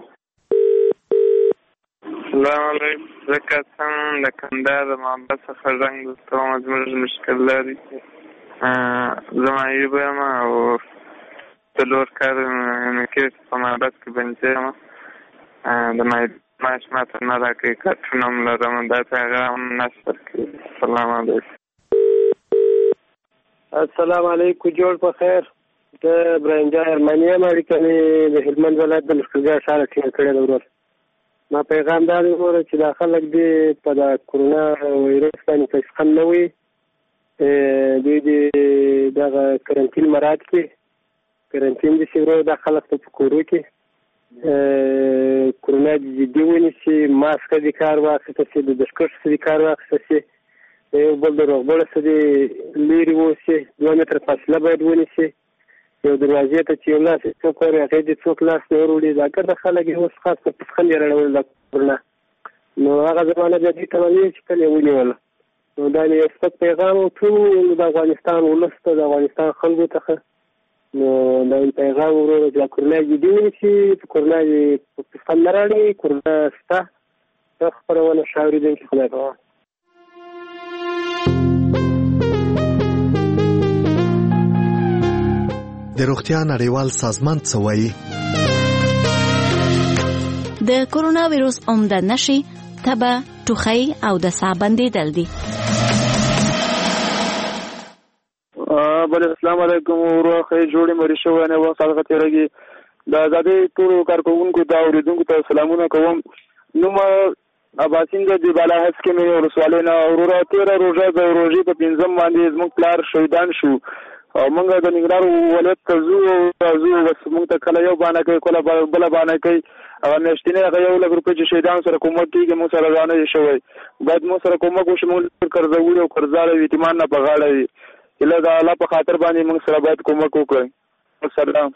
السلام علیکم. زکه څنګه د کندهار د محبت څخه زنګ دوستو زموږ مشکل لري زما ایبم او تلور کار کې په محبت کې بنځم د ماش ماته نه راکې کټونم لرم دا پیغام نشته. السلام علیکم. السلام علیکم. جوړ په خیر. د برنجا ارمانیا مړکنه د هلمند ولایت د لښکرګاه ښار کې کړه ورور ما پیغام دا دی چې دا خلک دی په د کورونا وایرس باندې تشخیص نه وي دوی دغه کرنټین مراد کې کرنټین دي چې دا خلک په کورو کې کورونا جدي ونیسي ماسک دي کار واخیسته شي د دشکش دي کار واخیسته شي یو بل د روغبړ سره لري ووسي 2 متره فاصله باید ونیسي یو دروازې ته چې یو لاس څوک ورې هغې دې څوک لاس نه وروړي دا ګرده خلک یې اوس خاص په پسخن یې راړول د کورونه نو هغه زمانه بیا دوی ته ویل چې کله یې ونیوله نو دا یو سپک پیغام و ټول د افغانستان ولس ته د افغانستان خلکو ته نو دا پیغام وروره چې کورونه جدي ونیسي په کورونه یې په پسخن نه راړي کورونه شته دا خپرونه ښه اورېدونکي خدای کوه. د روغتیا نړیوال سازمان څه وایي؟ د کورونا ویروس عمده نښې تبه، ټوخی او د ساه بندېدل دي. السلام علیکم. ورخه جوړې مری شو نه وخت هغه تیرګي د آزادۍ ټول کارکونکو دا اوریدونکو ته سلامونه کوم. نو ما اباسین د بالا هڅ کې مې ورسواله نه اورا 13 روزه د روزي په پنځم باندې زموږ پلار شهیدان شو او موږ د ننګرهار ولایت ته زو بس موږ ته کله یو باندې کوي کله بل باندې کوي او نشټینه هغه یو لږ روپۍ چې شهیدان سره کومک کیږي موږ سره ځانه شوی باید موږ سره کومک وشي موږ قرضوي او قرضاله یتیمان نه بغاړي اله د الله په خاطر باندې موږ سره باید کومک وکړي. السلام.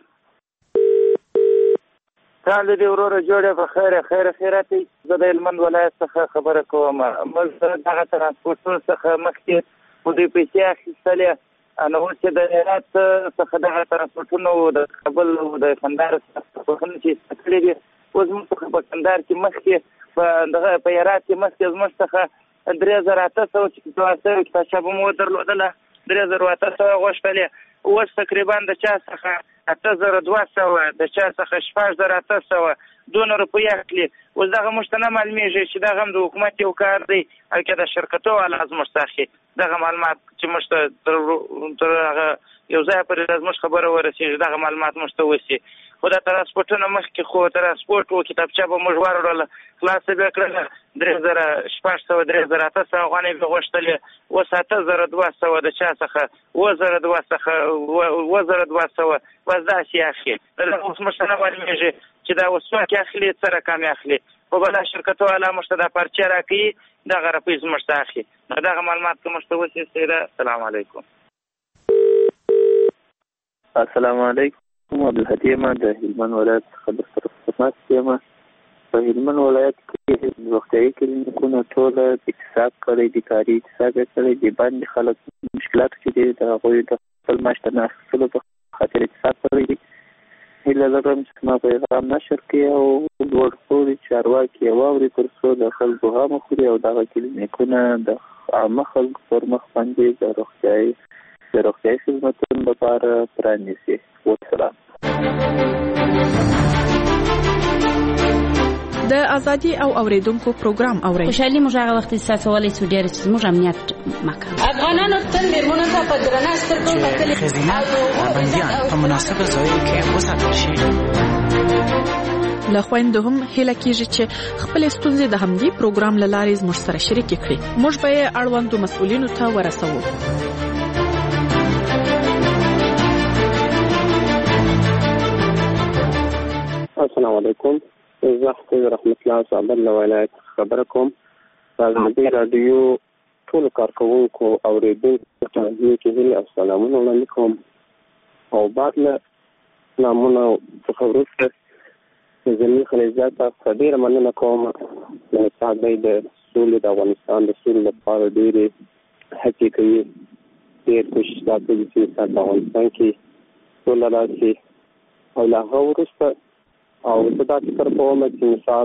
تعال دې وروره جوړه په خیر خیراتي زه د هلمند ولایت څخه خبره کوم. موږ دغه ترانسپورټ څخه مخکې په دې پیسې اخیستلې نو چې د هرات څخه دغه ترانسپورټونو د کابل او د کندهار څخه په خنه چې تکلې دي اوس موږ په کندهار کې مخکې په دغه په هرات کې مخکې زموږ څخه 3800 چې تاسو کتابه مو درلودله 3800 غوښتلې اوس تقریبا د چا څخه 8200 د چا څخه 4800 2 روپۍ اخلي. اوس دغه مشتنه معلومیږي چې دغه د حکومت یو کار دی او که د شرکتو لازم مستخي دغه معلومات چې مشته تر هغه یو ځای پر لازم خبره ورسیږي دغه معلومات مشته وسی خو د ترانسپورټونه مخکې خو ترانسپورټ و کتابچه به موږ واړوله خلاصه به کړله 3600 3800 افغانۍ به غوښتلې اوس 8200 د چا څخه 2200 بس داسې اخلي اوس موږ ته نه معلومېږي چې دا اوس څوک اخلي څه رقم اخلي په بله شرکت والا موږ ته دا پارچه راکوي دغه روپۍ زموږ ته اخلي نو دغه معلومات که موږ ته وسیسي ده السلام علیکم. السلام علیکم. عبدالهدی یم د هلمند ولایت څخه د خدمت یم. په هلمند ولایت کې روغتیایي کلینیکونه ټول اکتساب کړی دي، کاري اکتساب یې کړی دي. باندې خلک مشکلاتو کې دي د هغوی د خپل معاش د نه اخیستلو په خاطر اکتساب کړی دي. هیله لرم چې زما پیغام نشر کړي او لوړ پوړي چارواکي یې واوري تر څو د خلکو غم وخوري او دغه کلینیکونه د عامه خلکو پر مخ باندې د روغتیایي خدمتونو لپاره پرانیسي. والسلام. د ازادي او اوریدونکو پروګرام اوري. خوشحالي موږ هغه وخت احساسولای چې ډېر چې موږ امنیت مکان افغانانو تل میرمنو ته په درنه سترګو کتل خزینه بندیان په مناسبه ځای کې وساتل شي. له خويندو هم هیله کیږي چې خپل ستونزې د همدې پروګرام له لارې زموږ سره شریک کړي. موږ به یې اړوندو مسؤلینو ته ورسوو. السلام علیکم. زه حافظ رحمت الله صابر له ولایت خبره کوم. ازادي رادیو ټول کارکونکو اوریدونکو ته کې هیله او سلامونه وړاندې کوم او بعد له نامونه څخه وروسته زموږ خلیزات ته ډېره مننه کوم چې تاسو د سولې د افغانستان د سولې لپاره ډېرې هڅې کوي. ډېر کوشش کوي چې په افغانستان کې سوله راشي او له هغه وروسته او زه دا فکر کوم چې مثال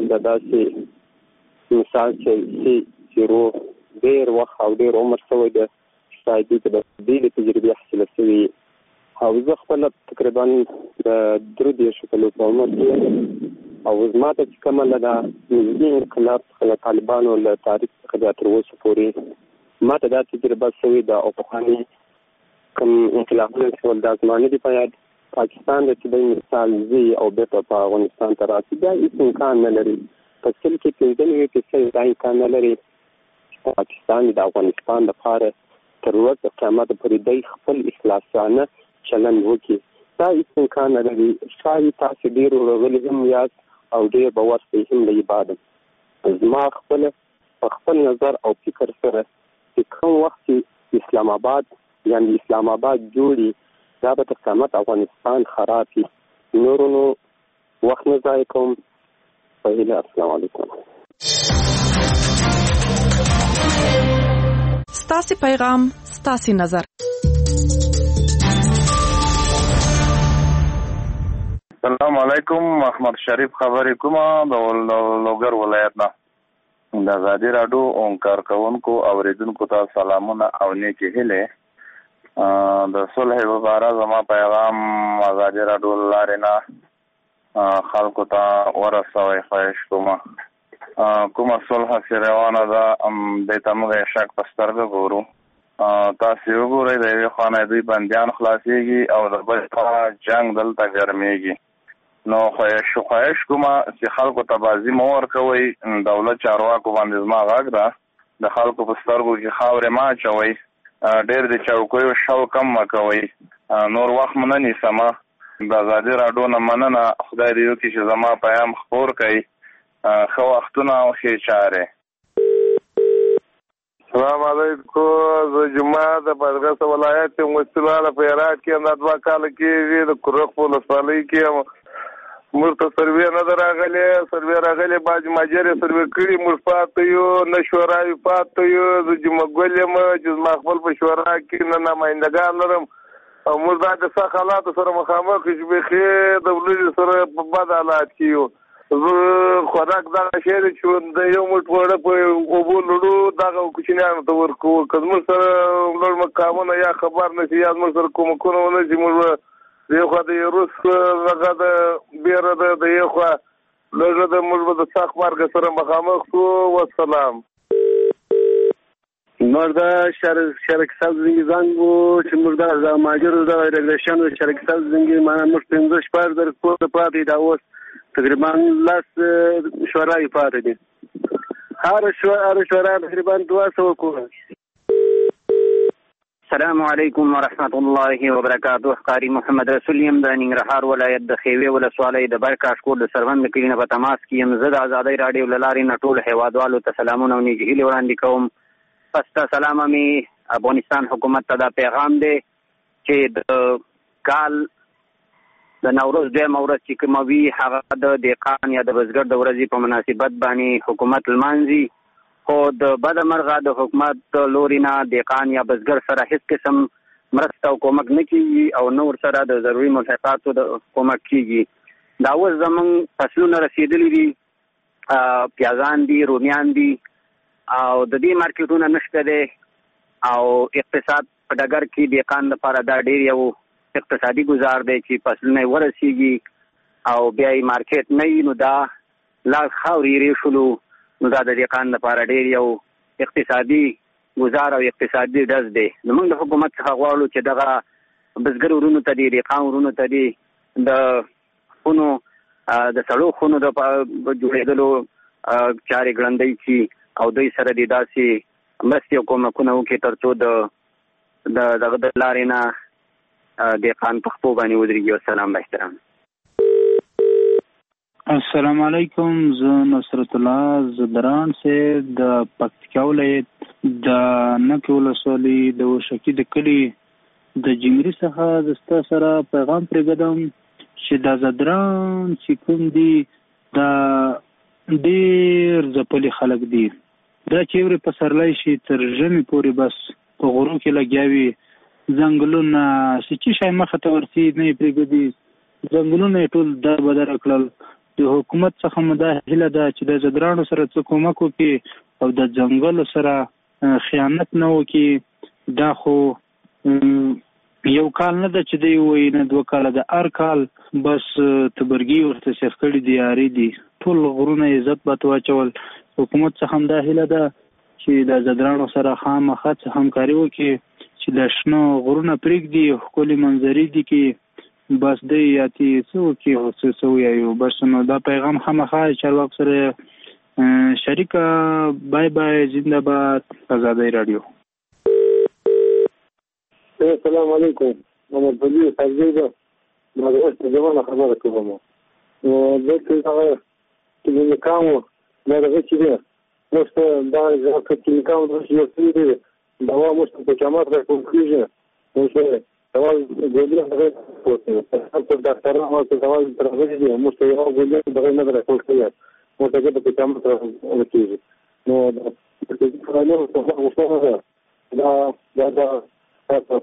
چې روح ډېر وخت او ډېر عمر شوی دی شاید د دې تجربې حاصله شوي او زه خپل تقریبا د 30 کلو په عمر کې او زما ته چې کومه ده نږدې انقلاب څخه طالبانو له تاریخ څخه تر اوسه پورې ما ته دا تجربه شوې ده او پخواني کوم انقلابونه شول دا زمانه دي په یاد پاکستان د چې د مثال زی او بیرته په افغانستان ته راسي دا هیڅ امکان نه لري. په سل کې 95% دا امکان نه لري چې پاکستان د افغانستان لپاره تر ورځې قیامت پورې د خپل اخلاصانه چلند وکړي. دا هیڅ امکان نه لري. شاید تاسو ډېر ورغلي هم یاست او ډېر باور هم لري. بعد زما په خپل نظر او فکر سره چې کوم وخت اسلام آباد جوړي دا به تر قیامت افغانستان خراب شي. نورونو وخت نه ضایع کوم. په هیله السلام علیکم. ستاسو پیغام ستاسو نظر. السلام علیکم. محمد شریف خبرې کوم د لوګر ولایت نه. د ازادي راډیو اون کارکونکو اوریدونکو ته سلامونه او نیکی هیله. د صلح لپاره زما پیغام ازادي راډیو لارې نه خلکو ته ورسوي. خواهش کومه صلح چې روانه ده دې ته موږ شک په سترګه ګورو. تاسو وګورئ د یوې خوا نه دوی بندیان خلاصېږي او د بل خوا جنګ دلته ګرمېږي. نو خواهش کومه چې خلکو ته بازي مه ورکوئ. دولت چارواکو باندې زما غږ ده د خلکو په سترګو کې خاورې مه اچوئ. ډېر د چوکیو شوق کم مه کوئ. نور وخت مو نه نیسمه. د ازادي راډیو نه مننه. خدای دې وکړي چې زما پیام خپور کړئ. ښه وختونه او ښې چارې. السلام علیکم. زه جمعه د بادغیس ولایت یم. مسلمانه په هرات کې دا 2 کاله کېږي د کرخ په ولسوالۍ کې موږ ته سروې نه ده راغلې. سروې راغلې باج ماجرې سروې کړي موږ پاتې یو نه شورای پاتې یو. زه جمعه ګل یم چې زما خپل په شورا کې نه نمایندګان لرم او موږ دا د څه حالاتو سره مخامخ چې بخې د ولې سره په بد حالات کې یو. زه خوراک دغه شی دی چې د یو موټ وړه په اوبو لړو دغه کوچنیانو ته ورکوو. که زموږ سره لوړ مقامونه یا خبر نه شي یا زموږ سره کومکونه ونه شي موږ د یو خوا د روس هغه د بیره د یو خوا لږه د موږ به د سخت مرګ سره مخامخ شو. والسلام. مردا شرکت زنګ وو چې مردا د ماجرو د ریګریشن شرکت زنګ معنا مش 15 شپږ در کو ته پاتې دا اوس تقریبا لاس شورای پاتې دي هر شورای تقریبا 200 کو. السلام علیکم ورحمت الله وبرکاته. قاری محمد رسول یم د ننګرهار ولایت د خیوې ولسوالۍ د برکاش کور د سروند کلینه په تماس کې یم. زه د ازادۍ راډیو له لارې نه ټول هیوادوالو ته سلامونه او نیکې هیلې وړاندې کوم. پس سلام مې افغانستان حکومت ته دا پیغام دی چې د کال د نوروز دویمه ورځ چې کومه وي هغه د دهقان یا د بزګر د ورځې په مناسبت باندې حکومت لمانځي، خو د بده مرغه د حکومت لوري نه دهقان یا بزګر سره هیڅ قسم مرسته او کومک نه کیږي او نه ورسره د ضروري ملحقاتو د کومک کیږي. دا اوس زموږ فصلونه رسېدلي دي، پیازان دي، رومیان دي او د دې مارکیټونه نشته دی او اقتصاد په ډګر کې دهقان لپاره دا ډېر یو اقتصادي ګزار دی چې فصلونه یې ورسېږي او بیا یې مارکیټ نه وي، نو دا لا خاورې یې شولو، نو دا د دهقان لپاره ډېر یو اقتصادي ګزار او اقتصادي ډز دی. نو موږ د حکومت څخه غواړو چې دغه بزګر ورونو ته دي، دهقان ورونو ته دي د خونو د سړو خونو د جوړېدلو چارې ګړندۍ کړي او دوی سره دې داسې مرستې او کومکونه وکړي تر څو د دغه د لارې نه دهقان په خپو باندې ودرېږي. والسلام باحترام. السلام علیکم. زه نصرت الله زدران سے د پکتیکا ولایت د نکې ولسوالۍ د وشکی د کلي د جمري څخه د ستا سره پیغام پرېږدم چې د زدران چې کوم دي دا ډېر ځپلي خلک دي. دا چې یورې په سرلی شي تر ژمي پورې بس په غرو کې لګیا وي، ځنګلونه چې شی مخه ته ورسي نه یې پرېږدي، ځنګلونه یې ټول در بدره کړل. د حکومت څخه مو دا هیله ده چې د زدرانو سره څه کومک وکړي او د ځنګلو سره خیانت نه وکړي. دا خو یو کال نه ده چې دی وایي نه 2 کاله ده، هر کال بس تبرګي ورته سیخ کړي دي، یاري دي، ټول غرونه یې عزت بات واچول. حکومت څخه هم دا هیله ده چې د زدرانو سره خامخا څه همکاري وکړي چې د شنو غرونه پرېږدي، ښکلي منظرې دي کې بس دی یاتي څه وکړي او څه ووایو. بس نو دا پیغام خامخا چارواکو سره شریکه. بای بای، زنده باد ازادۍ راډیو. السلام علیکم. محمد بلی فرزی ده ما د اوس زمانه خبره کوم. نو دلته هغه چې نکامو دا دغه چې دی موږ دا ځکه چې نکامو د یو څه دی دا موږ په جماعت راکوم کیږي. موږ دوا ګولې هغه پوښتنه په ډاکټر هغه څه دوا ترغلې دي، موږ ته یو ګولې دغه نه راکول کیږي، موږ ته په جماعت راکوم کیږي. نو د فعالیت په وسیله دا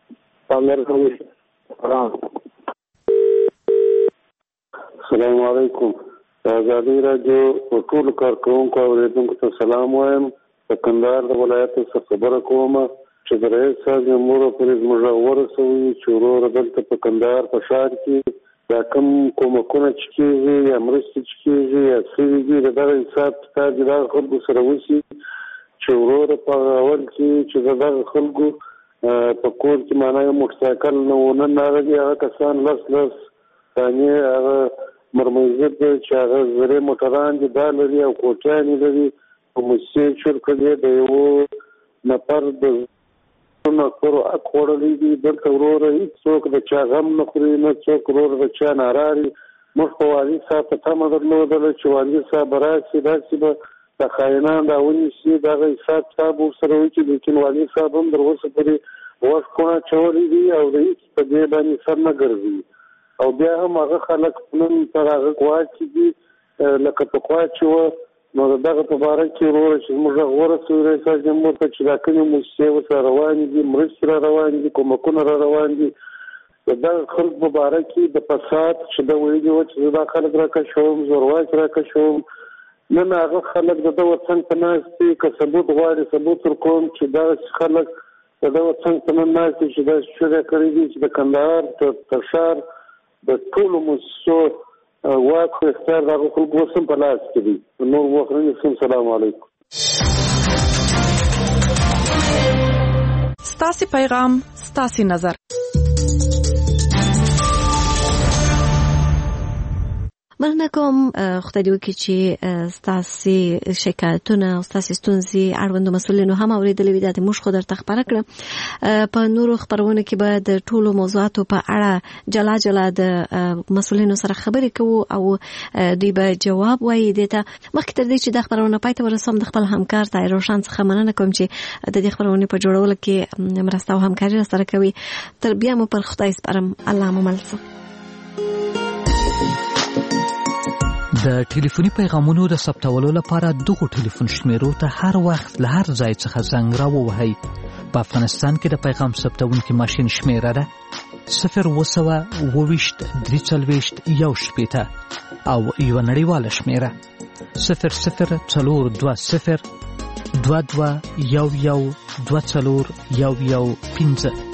السلام علیکم. ازادۍ راډیو ټول کارکوونکو او اوریدونکو ته سلام وایم. د کندهار د ولایت څخه خبره کوم چې د رئیس صاحب جمهور پرې زموږ ورسوي چې ورور دلته په کندهار په ښار کې دا کوم کومکونه چې کېږي یا مرستې چې کېږي یا څه دي د دغه حساب کتاب د دغه خلکو سره وشي چې ورور په اول کې چې د دغه خلکو په کور کې معنا یو موټرسایکل نه ونه راغلي، هغه کسان لس ثانیې هغه مرمزد چې هغه زرې موټران دي دا لري او کوټیانې لري په موسسې چور کړي د یو نفر د نکرو حق خوړلی دي. دلته وروره هېڅوک د چا غم نه خوري، نه څوک وروره د چا ناراري. موږ په والي صاحب په تمه درلودله چې والي صاحب به راشي، داسې به د خاینان را ونیسي، دغه حساب کتاب ورسره وکړي. لیکن والي صاحب هم تر اوسه پورې وخت اچولی دي او د هېڅ په دې باندې سر نه ګرځوي. او بیا هم هغه خلک نن تر هغه ګواکې دي لکه پخوا چې وه. نو د دغه په باره کې وروره چې موږ ورسوي رئیس جمهور ته چې دا کومې موسسې ورسره روانې دي، مرستې را روانې دي، کومکونه را روان دي. د دغه خلکو په باره کې د فساد چې ده ویلي وه چې زه دا خلک را کشوم، زورواکي را کشوم. نن هغه خلک د ده وطن په ناست دي، که ثبوت غواړي ثبوت ورکوم چې دغسې خلک د ده وطن په نن ناست دي چې داسې شوره کړي دي چې د کندهار تر ښار د ټولو موسسو واک خو اختیار د هغو خلکو اوس هم په لاس کې دي. نور وخت نه نیسم. سلام علیکم. ستاسو پیغام، ستاسو نظر. مننه کوم خدای دې وکړي چې ستاسو شکایتونه او ستاسو ستونزې اړوندو مسؤلینو هم اورېدلې وي. دا موږ خو درته خبره کړه. په نورو خبرونو کې به د ټولو موضوعاتو په اړه جلا جلا د مسؤلینو سره خبرې کوو او دوی به جواب وایي. دې ته مخکې تر دې چې د خبرونه پای ته ورسوم، د خپل همکار طاهر روشن څخه مننه کوم چې د دې خبرونې په جوړولو کې مرسته او همکاري سره کوي. تر بیا مو پر خدای سپارم. الله مو مل شه. د ټلیفوني پیغامونو د ثبتولو لپاره دغه ټلیفون شمیرو ته هر وخت له هر ځای څخه زنګ راووهئ. په افغانستان کې د پیغام ثبتونکي ماشین شمیره ده 0202341 او یو نړیواله شمیره 004022 2211 241115.